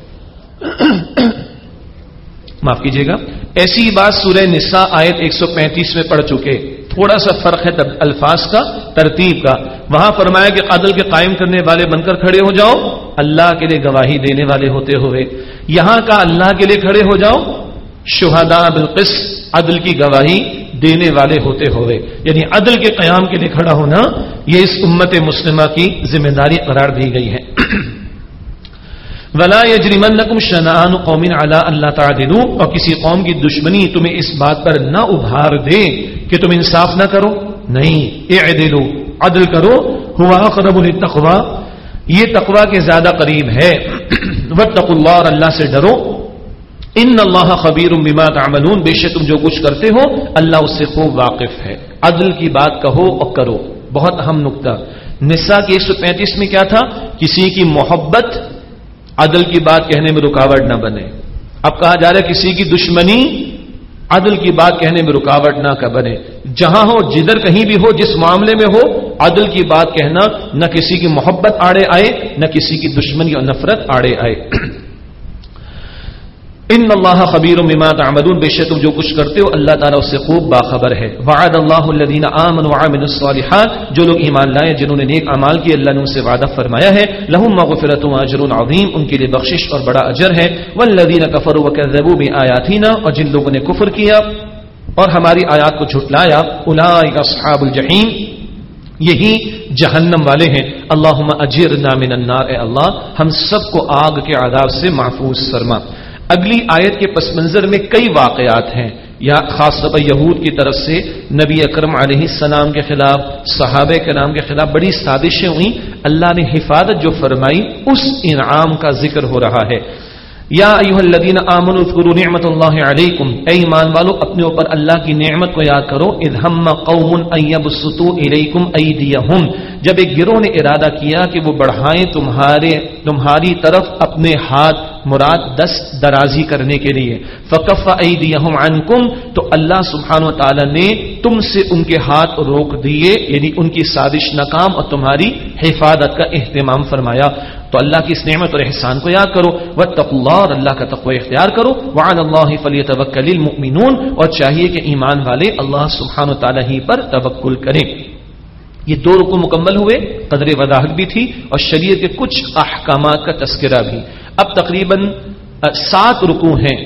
معاف کیجیے گا، ایسی بات سورہ نساء آیت 135 میں پڑھ چکے. تھوڑا سا فرق ہے الفاظ کا، ترتیب کا. وہاں فرمایا کہ عدل کے قائم کرنے والے بن کر کھڑے ہو جاؤ اللہ کے لیے گواہی دینے والے ہوتے ہوئے. یہاں کا اللہ کے لیے کھڑے ہو جاؤ شہداء بالقسط، عدل کی گواہی دینے والے ہوتے ہوئے، یعنی عدل کے قیام کے لیے کھڑا ہونا یہ اس امت مسلمہ کی ذمہ داری قرار دی گئی ہے. وَلَا يَجْرِمَنَّكُمْ شَنَآنُ قَوْمٍ عَلَىٰ أَلَّا تَعْدِلُوا، اور کسی قوم کی دشمنی تمہیں اس بات پر نہ ابھار دے کہ تم انصاف نہ کرو. نہیں، اعدلوا، عدل کرو. هُوَ أَقْرَبُ لِلتَّقْوَىٰ، یہ تقویٰ کے زیادہ قریب ہے. وَاتَّقُوا اللَّهَ، اور اللہ سے ڈرو. ان اللہ خبیر بما تعملون، بے شک تم جو کچھ کرتے ہو اللہ اس سے خوب واقف ہے. عدل کی بات کہو اور کرو، بہت اہم نقطہ. نساء کی 135 میں کیا تھا؟ کسی کی محبت عدل کی بات کہنے میں رکاوٹ نہ بنے. اب کہا جا رہا ہے کسی کی دشمنی عدل کی بات کہنے میں رکاوٹ نہ بنے. جہاں ہو، جدھر کہیں بھی ہو، جس معاملے میں ہو، عدل کی بات کہنا، نہ کسی کی محبت آڑے آئے، نہ کسی کی دشمنی اور نفرت آڑے آئے. ان اللہ خبیر بما تعملون، بے شک تم جو کچھ کرتے ہو اللہ تعالیٰ اس سے خوب باخبر ہے. وعد اللہ الذین آمنوا وعملوا الصالحات، جو لوگ ایمان لائے جنہوں نے نیک اعمال کیے اللہ نے ان سے وعدہ فرمایا ہے. لہم مغفرۃ واجر عظیم، ان کے لیے بخشش اور بڑا اجر ہے. والذین کفروا وکذبوا بآیاتنا، اور جن لوگوں نے کفر کیا اور ہماری آیات کو جھٹلایا، اولئک اصحاب الجحیم، یہی جہنم والے ہیں. اللہم اجرنا من النار، اے اللہ ہم سب کو آگ کے عذاب سے محفوظ فرما. اگلی آیت کے پس منظر میں کئی واقعات ہیں، یا خاص طور پر یہود کی طرف سے نبی اکرم علیہ السلام کے خلاف، صحابہ کرام کے خلاف بڑی سازشیں ہوئیں. اللہ نے حفاظت جو فرمائی اس انعام کا ذکر ہو رہا ہے. یا ایھا الذین آمنوا اذکروا نعمت اللہ علیکم، اے ایمان والو اپنے اوپر اللہ کی نعمت کو یاد کرو. اذ ہم قوم ان یبسطوا الیکم ایدیہم، جب ایک گروہ نے ارادہ کیا کہ وہ بڑھائیں تمہاری طرف اپنے ہاتھ، مراد دست درازی کرنے کے لیے. فکف ایدیہم عنکم، تو اللہ سبحانہ و تعالی نے تم سے ان کے ہاتھ روک دیے، یعنی ان کی سازش ناکام اور تمہاری حفاظت کا اہتمام فرمایا. تو اللہ کی اس نعمت اور احسان کو یاد کرو. واتقوا اللہ، اور اللہ کا تقوی اختیار کرو. وعلی اللہ فلیتوکل المؤمنون، اور چاہیے کہ ایمان والے اللہ سبحانہ و تعالی ہی پر توکل کریں. یہ 2 رکوع مکمل ہوئے، قدر وضاحت بھی تھی اور شریعت کے کچھ احکامات کا تذکرہ بھی. اب تقریباً 7 رکوع ہیں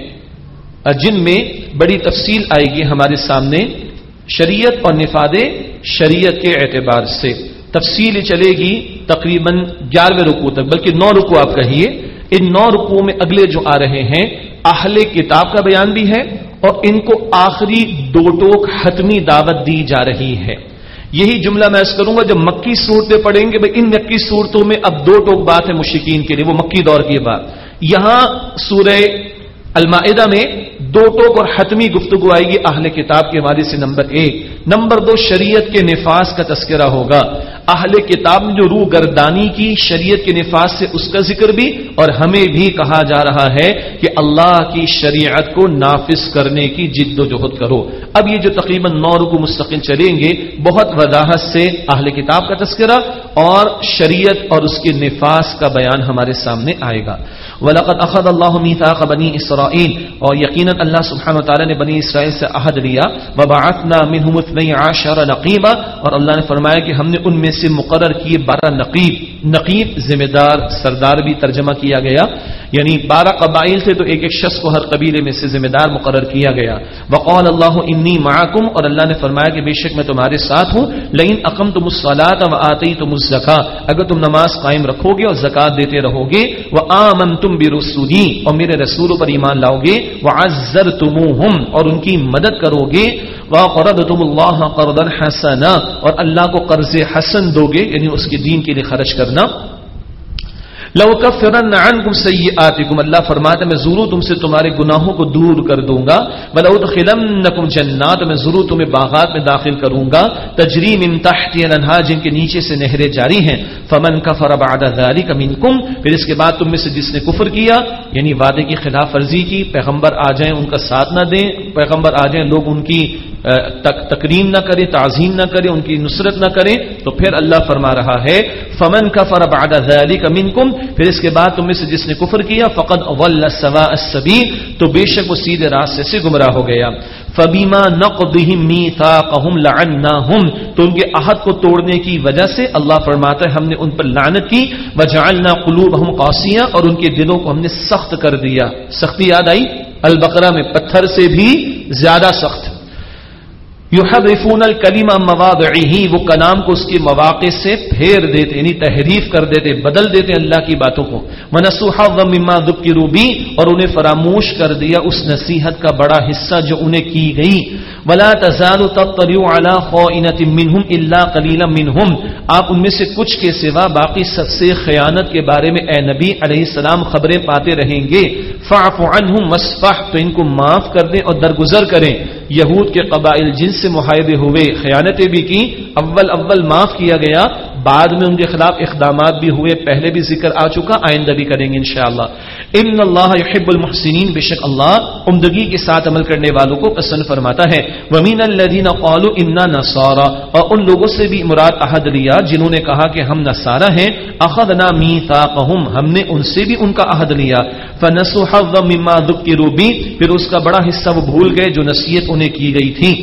جن میں بڑی تفصیل آئے گی ہمارے سامنے شریعت اور نفاذ شریعت کے اعتبار سے. تفصیل چلے گی تقریباً 11ویں رکوع تک، بلکہ 9 رکوع آپ کہیے. ان 9 رکوع میں اگلے جو آ رہے ہیں اہل کتاب کا بیان بھی ہے اور ان کو آخری 2 ٹوک حتمی دعوت دی جا رہی ہے. یہی جملہ میں عرض کروں گا جب مکی صورتیں پڑھیں گے، بھائی ان مکی صورتوں میں اب 2 ٹوک بات ہے مشرکین کے لیے، وہ مکی دور کی بات. یہاں سورہ المائدہ میں 2 ٹوک اور حتمی گفتگو آئے گی اہل کتاب کے حوالے سے. نمبر 1. نمبر 2 شریعت کے نفاذ کا تذکرہ ہوگا. اہل کتاب نے جو روح گردانی کی شریعت کے نفاذ سے اس کا ذکر بھی، اور ہمیں بھی کہا جا رہا ہے کہ اللہ کی شریعت کو نافذ کرنے کی جد و جہد کرو. اب یہ جو تقریباً 9 رکوع مستقل چلیں گے بہت وضاحت سے اہل کتاب کا تذکرہ اور شریعت اور اس کے نفاذ کا بیان ہمارے سامنے آئے گا. وَلَقَدْ أَخَذَ اللَّهُ مِيثَاقَ بَنِي إِسْرَائِيلَ، اور یقیناً اللہ سبحانہ وتعالی نے بنی اسرائیل سے عہد لیا. وَبَعَثْنَا مِنْهُمُ 12 نَقِيبًا، اور اللہ نے فرمایا کہ ہم نے ان میں سے مقرر کیے 12 نقیب. نقیب ذمہ دار، سردار بھی ترجمہ کیا گیا، یعنی 12 قبائل تھے تو ایک شخص کو ہر قبیلے میں سے ذمہ دار مقرر کیا گیا. وقال اللہ انی معکم، اور اللہ نے فرمایا کہ بے شک میں تمہارے ساتھ ہوں. لئن اقمتم الصلاۃ وآتیتم الزکاۃ، اگر تم نماز قائم رکھو گے اور زکات دیتے رہو گے. وآمنتم برسولی، اور میرے رسولوں پر ایمان لاؤ گے. وعزرتموہم، اور ان کی مدد کرو گے. وقرضتم اللہ قرضا حسنا، اور اللہ کو قرض حسن دو گے، یعنی اس کے دین کے لیے خرچ کرنا. لَأُكَفِّرَنَّ عَنْكُمْ سَيِّئَاتِكُمْ، اللہ فرماتا ہے میں ضرور تم سے تمہارے گناہوں کو دور کر دوں گا. وَلَأُدْخِلَنَّكُمْ جَنَّاتٍ، میں ضرور تمہیں باغات میں داخل کروں گا. تَجْرِي مِن تَحْتِهَا الْأَنْهَارُ، جن کے نیچے سے نہریں جاری ہیں. فَمَنْ كَفَرَ بَعْدَ ذَلِكَ مِنْكُمْ، پھر اس کے بعد تم میں سے جس نے کفر کیا، یعنی وعدے کی خلاف ورزی کی، پیغمبر آ جائیں ان کا ساتھ نہ دیں، پیغمبر آ جائیں لوگ ان کی تکریم نہ کریں، تعظیم نہ کریں، ان کی نصرت نہ کریں، تو پھر اللہ فرما رہا ہے فمن کفر بعد ذلك منکم، پھر اس کے بعد تم میں سے جس نے کفر کیا فقد ضل سواء السبیل، تو بے شک وہ سیدھے راستے سے گمراہ ہو گیا. فبما نقضهم ميثاقهم لعناهم، تو ان کے عہد کو توڑنے کی وجہ سے اللہ فرماتا ہے ہم نے ان پر لعنت کی. وجعلنا قلوبهم قاسیہ، اور ان کے دلوں کو ہم نے سخت کر دیا. سختی یاد آئی البقرہ میں، پتھر سے بھی زیادہ سخت. یحرفون الکلم عن مواضعہ، وہ کلام کو اس کے مواقع سے پھیر دیتے، یعنی تحریف کر دیتے، بدل دیتے اللہ کی باتوں کو. ونسوا حظا مما ذکروا به، اور انہیں فراموش کر دیا اس نصیحت کا بڑا حصہ جو انہیں کی گئی. ولا تزال تطلع على خائنة منهم الا قليلا منهم، آپ ان میں سے کچھ کے سوا باقی سب سے خیانت کے بارے میں اے نبی علیہ السلام خبریں پاتے رہیں گے. فاعف عنهم واصفح، تو ان کو معاف کر دیں اور درگزر کریں. یہود کے قبائل جن سے معاہدے ہوئے، خیانتیں بھی کی، اول معاف کیا گیا، بعد میں ان کے خلاف اقدامات بھی ہوئے، پہلے بھی ذکر آ چکا، آئندہ بھی کریں گے انشاءاللہ۔ ان اللہ یحب المحسنین، بے شک اللہ عمدگی کے ساتھ عمل کرنے والوں کو پسند فرماتا ہے۔ ومن الذین قالوا انا نصارى، اور ان لوگوں سے بھی مراد عہد لیا جنہوں نے کہا کہ ہم نصارہ ہیں، اخذنا میثاقهم، ہم نے ان سے بھی ان کا عہد لیا، فنسوا حظا مما ذکروا به، پھر اس کا بڑا حصہ وہ بھول گئے جو نصیحت انہیں کی گئی تھی۔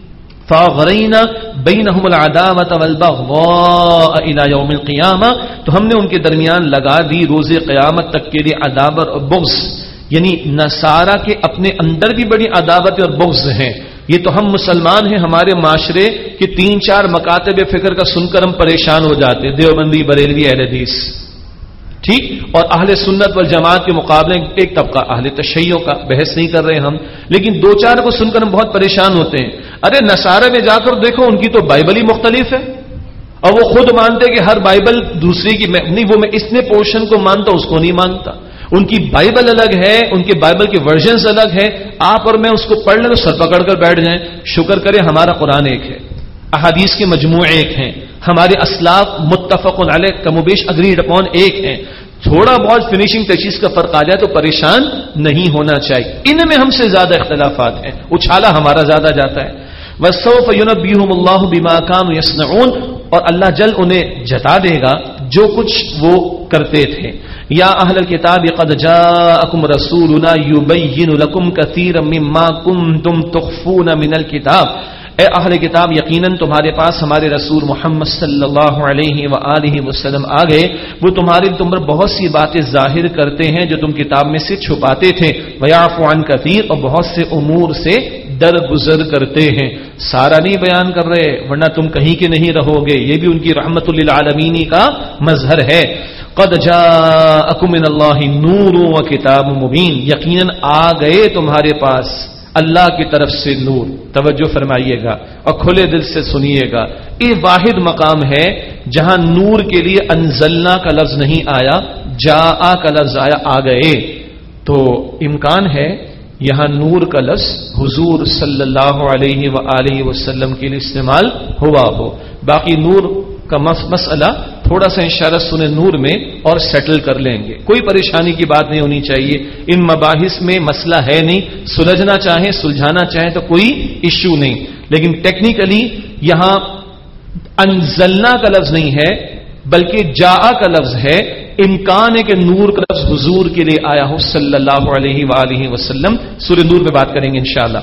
فاغرینا بینہم العداوۃ والبغضاء الی یوم القیامہ، تو ہم نے ان کے درمیان لگا دی روز قیامت تک کے لیے عداوت اور بغض، یعنی نصارہ کے اپنے اندر بھی بڑی عداوت اور بغض ہیں۔ یہ تو ہم مسلمان ہیں، ہمارے معاشرے کے 3-4 مکاتب فکر کا سن کر ہم پریشان ہو جاتے، دیوبندی، بریلوی، اہل حدیث، ٹھیک، اور اہل سنت والجماعت کے مقابلے ایک طبقہ اہل تشیع کا، بحث نہیں کر رہے ہم، لیکن 2-4 کو سن کر ہم بہت پریشان ہوتے ہیں۔ ارے نصارہ میں جا کر دیکھو، ان کی تو بائبل ہی مختلف ہے، اور وہ خود مانتے کہ ہر بائبل دوسری کی، نہیں وہ میں اس نے پورشن کو مانتا اس کو نہیں مانتا، ان کی بائبل الگ ہے، ان کے بائبل کے ورژنز الگ ہے، آپ اور میں اس کو پڑھ لیں تو سر پکڑ کر بیٹھ جائیں۔ شکر کریں ہمارا قرآن ایک ہے، احادیث کے مجموعے ایک ہیں، ہمارے اسلاف متفق علیہ کم و بیش اگریڈ اپون ایک ہیں، تھوڑا بہت فنیشنگ ٹچز کا فرق آ جائے تو پریشان نہیں ہونا چاہیے، ان میں ہم سے زیادہ اختلافات ہیں، اچھالا ہمارا زیادہ جاتا ہے۔ وَسَوْفَ يُنَبِّئُهُمُ اللَّهُ بِمَا كَانُوا يَصْنَعُونَ، اور اللہ جل انہیں جتا دے گا جو کچھ وہ کرتے تھے۔ یا اہل الکتاب قد جاءکم رسولنا یبین لکم کثیرا مما کنتم تخفون من الکتاب، اے اہل کتاب یقیناً تمہارے پاس ہمارے رسول محمد صلی اللہ علیہ وآلہ وسلم آ گئے، وہ تمہارے تم پر بہت سی باتیں ظاہر کرتے ہیں جو تم کتاب میں سے چھپاتے تھے، ویعفو عن کثیر، اور بہت سے امور سے درگزر کرتے ہیں۔ سارا نہیں بیان کر رہے ورنہ تم کہیں کے نہیں رہو گے، یہ بھی ان کی رحمت للعالمین کا مظہر ہے۔ قد جاءکم من اللہ نور و کتاب مبین، یقیناً آ گئے تمہارے پاس اللہ کی طرف سے نور، توجہ فرمائیے گا اور کھلے دل سے سنیے گا، یہ واحد مقام ہے جہاں نور کے لیے انزلنا کا لفظ نہیں آیا، جاء کا لفظ آیا، آ گئے، تو امکان ہے یہاں نور کا لفظ حضور صلی اللہ علیہ وآلہ وسلم کے لیے استعمال ہوا ہو۔ باقی نور کا مسئلہ تھوڑا سا انشاءاللہ سورہ نور میں اور سیٹل کر لیں گے، کوئی پریشانی کی بات نہیں ہونی چاہیے، ان مباحث میں مسئلہ ہے نہیں، سلجھنا چاہیں سلجھانا چاہیں تو کوئی ایشو نہیں، لیکن ٹیکنیکلی یہاں انزلنا کا لفظ نہیں ہے بلکہ جاء کا لفظ ہے، امکان ہے کہ نور کا لفظ حضور کے لیے آیا ہو صلی اللہ علیہ وآلہ وسلم۔ سورہ نور میں بات کریں گے انشاءاللہ۔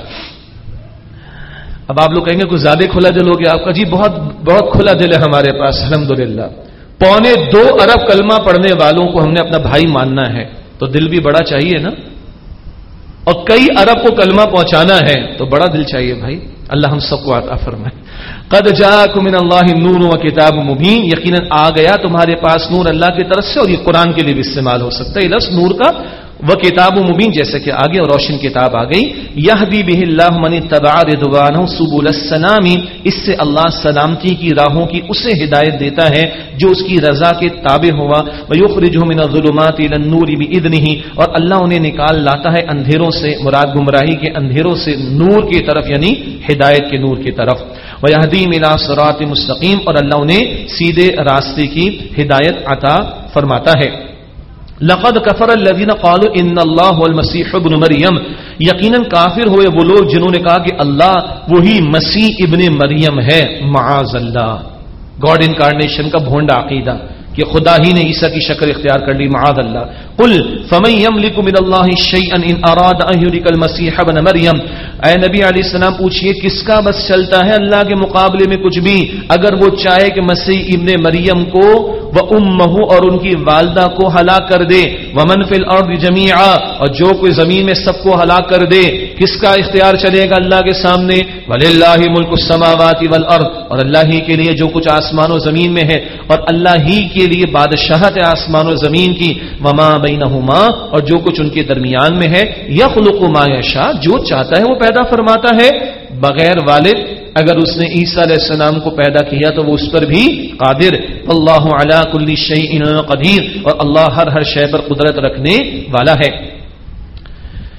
اب آپ لوگ کہیں گے کچھ زیادہ کھلا دل ہو گیا آپ کا، جی بہت بہت کھلا دل ہے ہمارے پاس الحمدللہ، 2.25 ارب کلمہ پڑھنے والوں کو ہم نے اپنا بھائی ماننا ہے تو دل بھی بڑا چاہیے نا، اور کئی ارب کو کلمہ پہنچانا ہے تو بڑا دل چاہیے بھائی، اللہ ہم سب کو عطا فرمائے۔ قد جاءکم من اللہ نور و کتاب مبین، یقیناً آ گیا تمہارے پاس نور اللہ کی طرف سے، اور یہ قرآن کے لیے بھی استعمال ہو سکتا ہے لفظ نور کا، وہ کتاب مبین جیسے کہ آگے اور روشن کتاب آ گئی، یہدی بہ اللہ من اتبع رضوانہ سبل السلام، اس سے اللہ سلامتی کی راہوں کی اسے ہدایت دیتا ہے جو اس کی رضا کے تابع ہوا، ویخرجہ من الظلمات الی النور باذنہ، اور اللہ انہیں نکال لاتا ہے اندھیروں سے، مراد گمراہی کے اندھیروں سے نور کی طرف یعنی ہدایت کے نور کی طرف، ویہدیم الی صراط مستقیم، اور اللہ انہیں سیدھے راستے کی ہدایت عطا فرماتا ہے۔ لقد کفر الذین قالوا ان اللہ هو المسیح ابن مریم، یقیناً کافر ہوئے وہ لوگ جنہوں نے کہا کہ اللہ وہی مسیح ابن مریم ہے، معاذ اللہ، گاڈ انکارنیشن کا بھونڈا عقیدہ کہ خدا ہی نے عیسیٰ کی شکل اختیار کر لی، معاذ اللہ۔ قل فمن یملک من اللہ شیئا ان اراد ان یہلک المسیح ابن مریم، اے نبی علیہ السلام پوچھئے کس کا بس چلتا ہے اللہ کے مقابلے میں کچھ بھی، اگر وہ چاہے کہ مسیح ابن مریم کو و امہ اور ان کی والدہ کو ہلاک کر دے، ومن فی الارض جمیعا، اور جو کوئی زمین میں سب کو ہلاک کر دے، کس کا اختیار چلے گا اللہ کے سامنے، وللہ ملک السماوات والارض، اور اللہ ہی کے لیے جو کچھ آسمان و زمین میں ہے، اور اللہ ہی کے لیے بادشاہت آسمان و زمین کی، وما بینہما، اور جو کچھ ان کے درمیان میں ہے، یخلق ما یشاء، جو چاہتا ہے وہ پیدا فرماتا ہے، بغیر والد اگر اس نے عیسیٰ علیہ السلام کو پیدا کیا تو وہ اس پر بھی قادر، اللہ علی کل شیء قدیر، اور اللہ ہر شے پر قدرت رکھنے والا ہے۔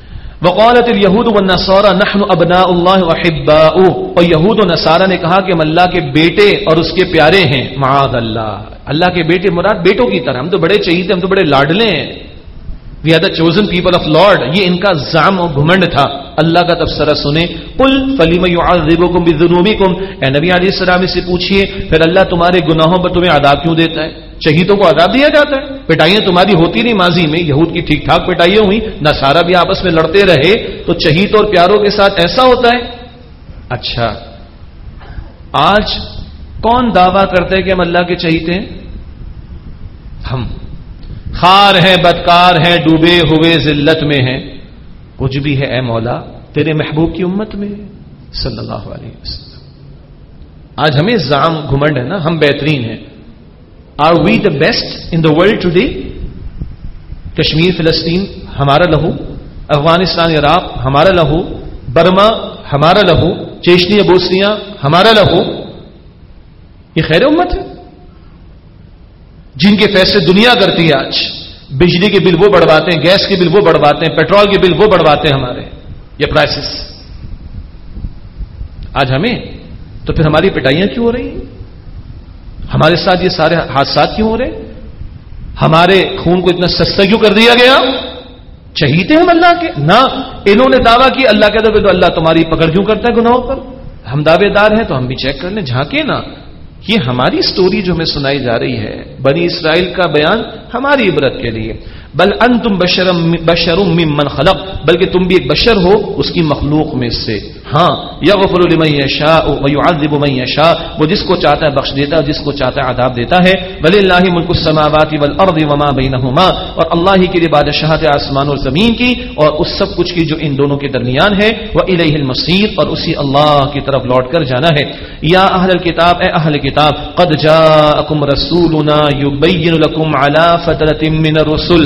وقالت الیہود والنصارى نحن ابناء اللہ واحباؤہ، اور یہود و نصارہ نے کہا کہ ہم اللہ کے بیٹے اور اس کے پیارے ہیں. معاذ اللہ، اللہ کے بیٹے مراد بیٹوں کی طرح، ہم تو بڑے چہیتے، ہم تو بڑے لاڈلے ہیں. We are the chosen people of Lord. یہ ان کا زعم و گھمنڈ تھا. اللہ کا تبصرہ سنیں. قل فلم يعذبكم بذنوبكم، اے نبی علیہ السلام سے پوچھیے پھر اللہ تمہارے گناہوں پر تمہیں عذاب کیوں دیتا ہے؟ شہیدوں کو عذاب دیا جاتا ہے. پٹائیاں تمہاری ہوتی نہیں ماضی میں، یہود کی ٹھیک ٹھاک پٹائیاں ہوئی، نصارہ بھی آپس میں لڑتے رہے، تو شہید اور پیاروں کے ساتھ ایسا ہوتا ہے. اچھا، آج کون دعویٰ کرتے ہیں کہ ہم اللہ کے چہیتے ہیں؟ ہم خار ہیں، بدکار ہیں، ڈوبے ہوئے ذلت میں ہیں. کچھ بھی ہے اے مولا تیرے محبوب کی امت میں صلی اللہ علیہ وسلم. آج ہمیں زعم گھمنڈ ہے نا، ہم بہترین ہیں. Are we the best in the world today? Kashmir فلسطین ہمارا لہو، افغانستان عراق ہمارا لہو، برما ہمارا لہو، چیچنیا بوسنیا ہمارا لہو. یہ خیر امت ہے جن کے فیصلے دنیا کرتی ہے. آج بجلی کے بل وہ بڑھواتے ہیں، گیس کے بل وہ بڑھواتے ہیں، پیٹرول کے بل وہ بڑھواتے ہیں ہمارے، یہ پرائسز. آج ہمیں تو پھر ہماری پٹائیاں کیوں ہو رہی ہیں؟ ہمارے ساتھ یہ سارے حادثات کیوں ہو رہے؟ ہمارے خون کو اتنا سستا کیوں کر دیا گیا؟ چہیتے ہم اللہ کے؟ نہ، انہوں نے دعویٰ کی. اللہ کہتا ہے تو اللہ تمہاری پکڑ کیوں کرتا ہے گناہوں پر؟ ہم دعوے دار ہیں تو ہم بھی چیک کر لیں، جھانکے نا. یہ ہماری سٹوری جو ہمیں سنائی جا رہی ہے، بنی اسرائیل کا بیان ہماری عبرت کے لیے. بل انتم بشر ممن خلق، بلکہ تم بھی ایک بشر ہو اس کی مخلوق میں سے. ہاں، یغفر لمن یشاء ویعذب من یشاء، وہ جس کو چاہتا ہے بخش دیتا ہے، جس کو چاہتا ہے عذاب دیتا ہے. وللہ ملک السماوات والارض وما بینہما، اور اللہ ہی کے لیے بادشاہت آسمان اور زمین کی اور اس سب کچھ کی جو ان دونوں کے درمیان ہے. والیہ المصیر، اور اسی اللہ کی طرف لوٹ کر جانا ہے. یا اہل الکتاب، اے اہل کتاب، قد جاءکم رسولنا یبین لکم علی فترۃ من الرسل،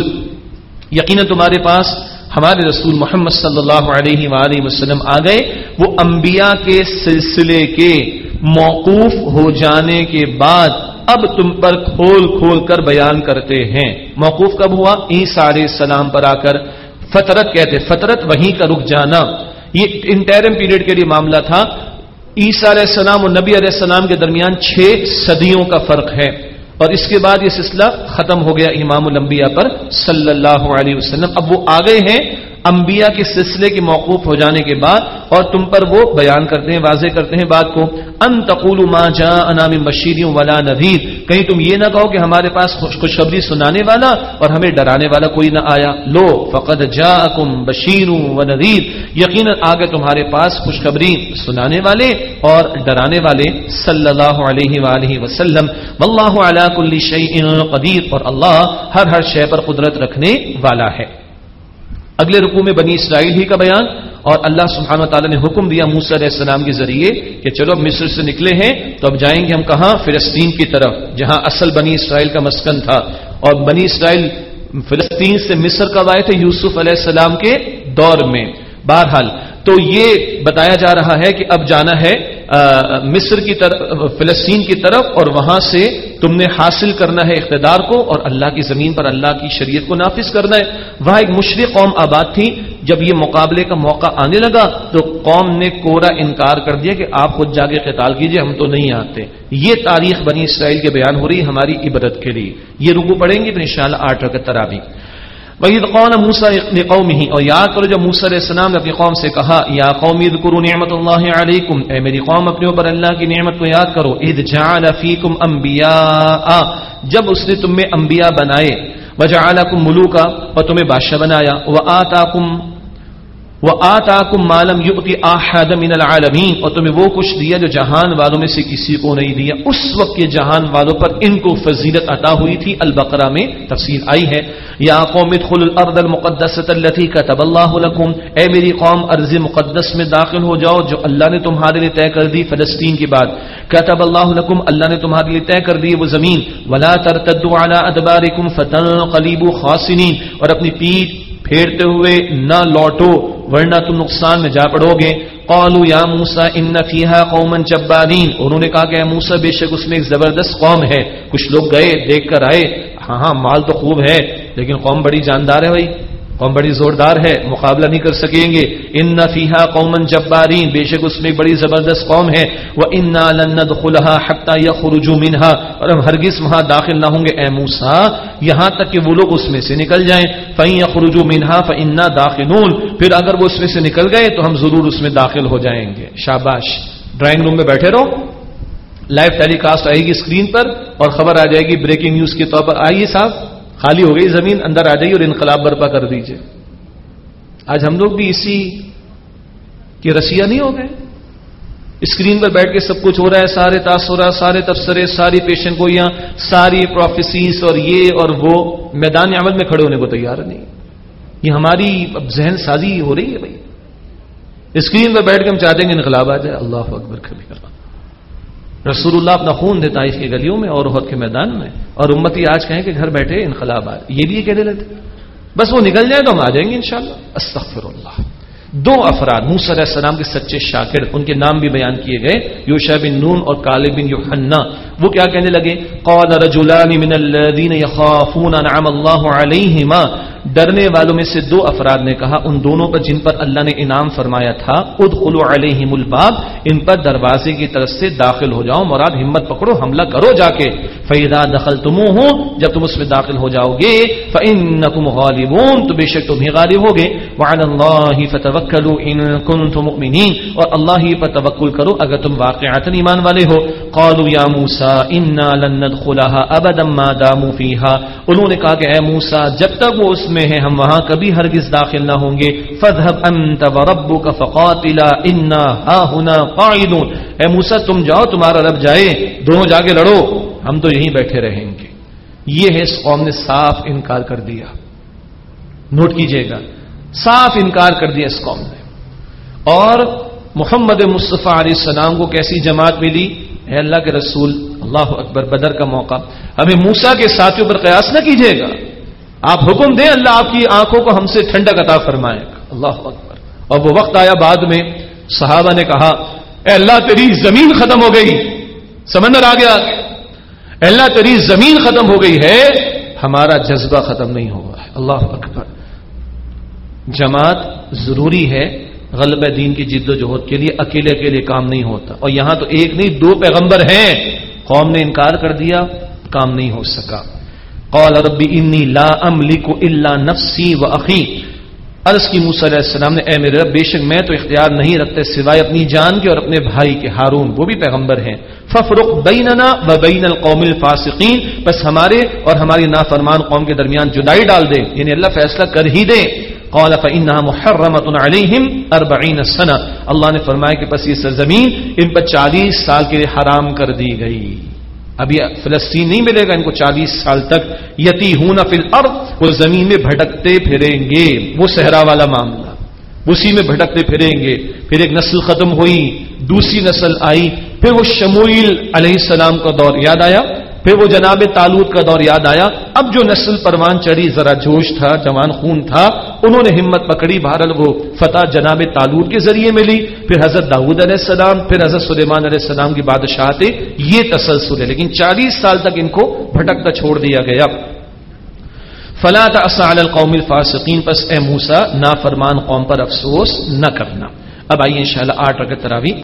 یقینا تمہارے پاس ہمارے رسول محمد صلی اللہ علیہ وآلہ وسلم آ گئے، وہ انبیاء کے سلسلے کے موقوف ہو جانے کے بعد اب تم پر کھول کھول کر بیان کرتے ہیں. موقوف کب ہوا؟ عیسیٰ علیہ السلام پر آ کر. فترت کہتے، فترت وہیں کا رک جانا. یہ انٹرم پیریڈ کے لیے معاملہ تھا. عیسیٰ علیہ السلام اور نبی علیہ السلام کے درمیان 6 صدیوں کا فرق ہے، اور اس کے بعد یہ سلسلہ ختم ہو گیا امام الانبیاء پر صلی اللہ علیہ وسلم. اب وہ آ گئے ہیں انبیاء کے سلسلے کے موقوف ہو جانے کے بعد، اور تم پر وہ بیان کرتے ہیں، واضح کرتے ہیں بات کو. ان تقولوا ما جاءنا من بشیر ولا نذیر، کہیں تم یہ نہ کہو کہ ہمارے پاس خوشخبری سنانے والا اور ہمیں ڈرانے والا کوئی نہ آیا. لو فقد جاءکم بشیر ونذیر، یقینا آگے تمہارے پاس خوشخبری سنانے والے اور ڈرانے والے صلی اللہ علیہ وآلہ وسلم. واللہ علی کل شیء قدیر، اور اللہ ہر شے پر قدرت رکھنے والا ہے. اگلے رکوع میں بنی اسرائیل ہی کا بیان، اور اللہ سبحانہ وتعالی نے حکم دیا موسیٰ علیہ السلام کے ذریعے کہ چلو اب مصر سے نکلے ہیں تو اب جائیں گے ہم کہاں؟ فلسطین کی طرف، جہاں اصل بنی اسرائیل کا مسکن تھا. اور بنی اسرائیل فلسطین سے مصر کب آئے تھے؟ یوسف علیہ السلام کے دور میں. بہرحال تو یہ بتایا جا رہا ہے کہ اب جانا ہے مصر کی طرف، فلسطین کی طرف، اور وہاں سے تم نے حاصل کرنا ہے اقتدار کو اور اللہ کی زمین پر اللہ کی شریعت کو نافذ کرنا ہے. وہاں ایک مشرک قوم آباد تھی. جب یہ مقابلے کا موقع آنے لگا تو قوم نے کورا انکار کر دیا کہ آپ خود جا کے قتال کیجئے، ہم تو نہیں آتے. یہ تاریخ بنی اسرائیل کے بیان ہو رہی ہماری عبرت کے لیے. یہ رکوع پڑھیں گے پھر انشاءاللہ 8 رکعت تراویح. وَإِذْ قَالَ مُوسَىٰ لِقَوْمِهِ، اور یاد کرو جب موسیٰ علیہ السلام نے اپنی قوم سے کہا، یا قوم اذکروا نعمت اللہ علیکم، اے میری قوم اپنے اوپر اللہ کی نعمت کو یاد کرو. اذ جعل فیکم انبیاء، جب اس نے تم میں انبیاء بنائے. وجعلکم ملوکا، اور تمہیں بادشاہ بنایا. وآتاکم ما لم یؤت احد من العالمین، اور تمہیں وہ کچھ دیا جو جہان والوں میں سے کسی کو نہیں دیا. اس وقت کے جہان والوں پر ان کو فضیلت عطا ہوئی تھی. البقرہ میں تفصیل آئی ہے. یا قوم ادخلوا الارض المقدسۃ التي كتب اللہ لكم، اے میری قوم ارض مقدس میں داخل ہو جاؤ جو اللہ نے تمہارے لیے طے کر دی. فلسطین کے بعد كتب اللہ لكم، اللہ نے تمہارے لیے طے کر دی وہ زمین. ولا ترتدوا على ادباركم فتنقلبوا خاسرین، اور اپنی پیٹھ پھیرتے ہوئے نہ لوٹو ورنہ تم نقصان میں جا پڑو گے. قالوا یا موسیٰ ان فیہا قوما جبارین، انہوں نے کہا کہ اے موسیٰ بے شک اس میں ایک زبردست قوم ہے. کچھ لوگ گئے دیکھ کر آئے، ہاں مال تو خوب ہے لیکن قوم بڑی جاندار ہے بھائی. قوم بڑی زوردار ہے، مقابلہ نہیں کر سکیں گے. ان فیہا قوما جبارین، بے شک اس میں بڑی زبردست قوم ہے. وَإِنَّا لَن نَّدْخُلَهَا حَتَّى يَخْرُجُوا مِنْهَا، اور ہم ہرگز وہاں داخل نہ ہوں گے اے موسیٰ یہاں تک کہ وہ لوگ اس میں سے نکل جائیں. فَإِن يَخْرُجُوا مِنْهَا فَإِنَّا دَاخِلُونَ، پھر اگر وہ اس میں سے نکل گئے تو ہم ضرور اس میں داخل ہو جائیں گے. شاباش. ڈرائنگ روم میں بیٹھے رہو، لائیو ٹیلی کاسٹ آئے گی اسکرین پر اور خبر آ جائے گی بریکنگ نیوز کے طور پر، آئیے صاحب خالی ہو گئی زمین، اندر آ جائیے اور انقلاب برپا کر دیجئے. آج ہم لوگ بھی اسی کی رسیا نہیں ہو گئے؟ اسکرین پر بیٹھ کے سب کچھ ہو رہا ہے، سارے تاثرات، سارے تبصرے، ساری پیشن گوئیاں، ساری پروفیسیز اور یہ اور وہ، میدان عمل میں کھڑے ہونے کو تیار نہیں. یہ ہماری اب ذہن سازی ہو رہی ہے بھائی. اسکرین پر بیٹھ کے ہم چاہتے ہیں کہ انقلاب آ جائے. اللہ اکبر کبیرہ. رسول اللہ اپنا خون دے طائف کی گلیوں میں اور احد کے میدان میں، اور امتی آج کہیں کہ گھر بیٹھے انقلاب آ جائے. یہ بھی یہ کہنے لگتے بس وہ نکل جائے تو ہم آ جائیں گے انشاءاللہ. استغفر اللہ. دو افراد موسیٰ علیہ السلام کے سچے شاگرد، ان کے نام بھی بیان کیے گئے، یوشع بن نون اور کالب بن یوحنا. وہ کیا کہنے لگے؟ قال رجلان من الذین یخافون انعم اللہ علیہما، ڈرنے والوں میں سے دو افراد نے کہا ان دونوں پر جن پر اللہ نے انعام فرمایا تھا، ادخلوا علیہم الباب، ان پر دروازے کی طرف سے داخل ہو جاؤ، مراد ہمت پکڑو، حملہ کرو جا کے. فاذا دخلتموہ، جب تم اس میں داخل ہو جاؤ گے، فانکم غالبون، تو بے شک تم ہی غالب ہوگے. وعلی اللہ فتوکلوا ان کنتم مؤمنین، اور اللہ ہی پر توکل کرو اگر تم واقعتا ایمان والے ہو. قالوا یا موسیٰ انا لن ندخلها ابدا ما داموا فیہا، انہوں نے کہا کہ اے موسیٰ جب تک وہ اس میں ہیں ہم وہاں کبھی ہرگز داخل نہ ہوں گے. فاذهب انت وربك فقاتلا انا هاهنا قاعدون، اے موسیٰ تم جاؤ تمہارا رب جائے، دونوں جا کے لڑو، ہم تو یہیں بیٹھے رہیں گے. یہ ہے اس قوم نے صاف انکار کر دیا. نوٹ کیجئے گا، صاف انکار کر دیا اس قوم نے. اور محمد مصطفیٰ علیہ السلام کو کیسی جماعت ملی؟ اے اللہ کے رسول، اللہ اکبر، بدر کا موقع، ہمیں موسیٰ کے ساتھیوں پر قیاس نہ کیجئے گا، آپ حکم دیں اللہ آپ کی آنکھوں کو ہم سے ٹھنڈک عطا فرمائے گا. اللہ اکبر. اور وہ وقت آیا بعد میں صحابہ نے کہا اے اللہ تیری زمین ختم ہو گئی، سمندر آ گیا، اے اللہ تیری زمین ختم ہو گئی ہے، ہمارا جذبہ ختم نہیں ہوا ہے. اللہ اکبر. جماعت ضروری ہے غلبہ دین کی جد و جہد کے لیے، اکیلے اکیلے کام نہیں ہوتا. اور یہاں تو ایک نہیں دو پیغمبر ہیں، قوم نے انکار کر دیا، کام نہیں ہو سکا. قال رب انی لا املک الا نفسی و اخی، عرض کی موسیٰ علیہ السلام نے اے میرے رب بے شک میں تو اختیار نہیں رکھتے سوائے اپنی جان کے اور اپنے بھائی کے ہارون، وہ بھی پیغمبر ہیں. ففرق بیننا و بین القوم الفاسقین، بس ہمارے اور ہماری نافرمان قوم کے درمیان جدائی ڈال دے، یعنی اللہ فیصلہ کر ہی دے. قال فإنها محرمة عليهم 40 سنة، اللہ نے فرمایا کہ پس یہ سرزمین ان پر 40 سال کے لیے حرام کر دی گئی. ابھی فلسطین نہیں ملے گا ان کو 40 سال تک. یتیہون فی الارض، وہ زمین میں بھٹکتے پھریں گے، وہ صحرا والا معاملہ، اسی میں بھٹکتے پھریں گے. پھر ایک نسل ختم ہوئی، دوسری نسل آئی، پھر وہ شموئیل علیہ السلام کا دور یاد آیا، پھر وہ جناب طالوت کا دور یاد آیا. اب جو نسل پروان چڑھی، ذرا جوش تھا، جوان خون تھا، انہوں نے ہمت پکڑی، بہرحال وہ فتح جناب طالوت کے ذریعے ملی. پھر حضرت داؤد علیہ السلام، پھر حضرت سلیمان علیہ السلام کی بادشاہت، یہ تسلسل ہے. لیکن 40 سال تک ان کو بھٹکتا چھوڑ دیا گیا. فلا تأس علی القوم الفاسقین، پس اے موسیٰ نافرمان قوم پر افسوس نہ کرنا. اب آئیے انشاءاللہ 8 رکعت تراویح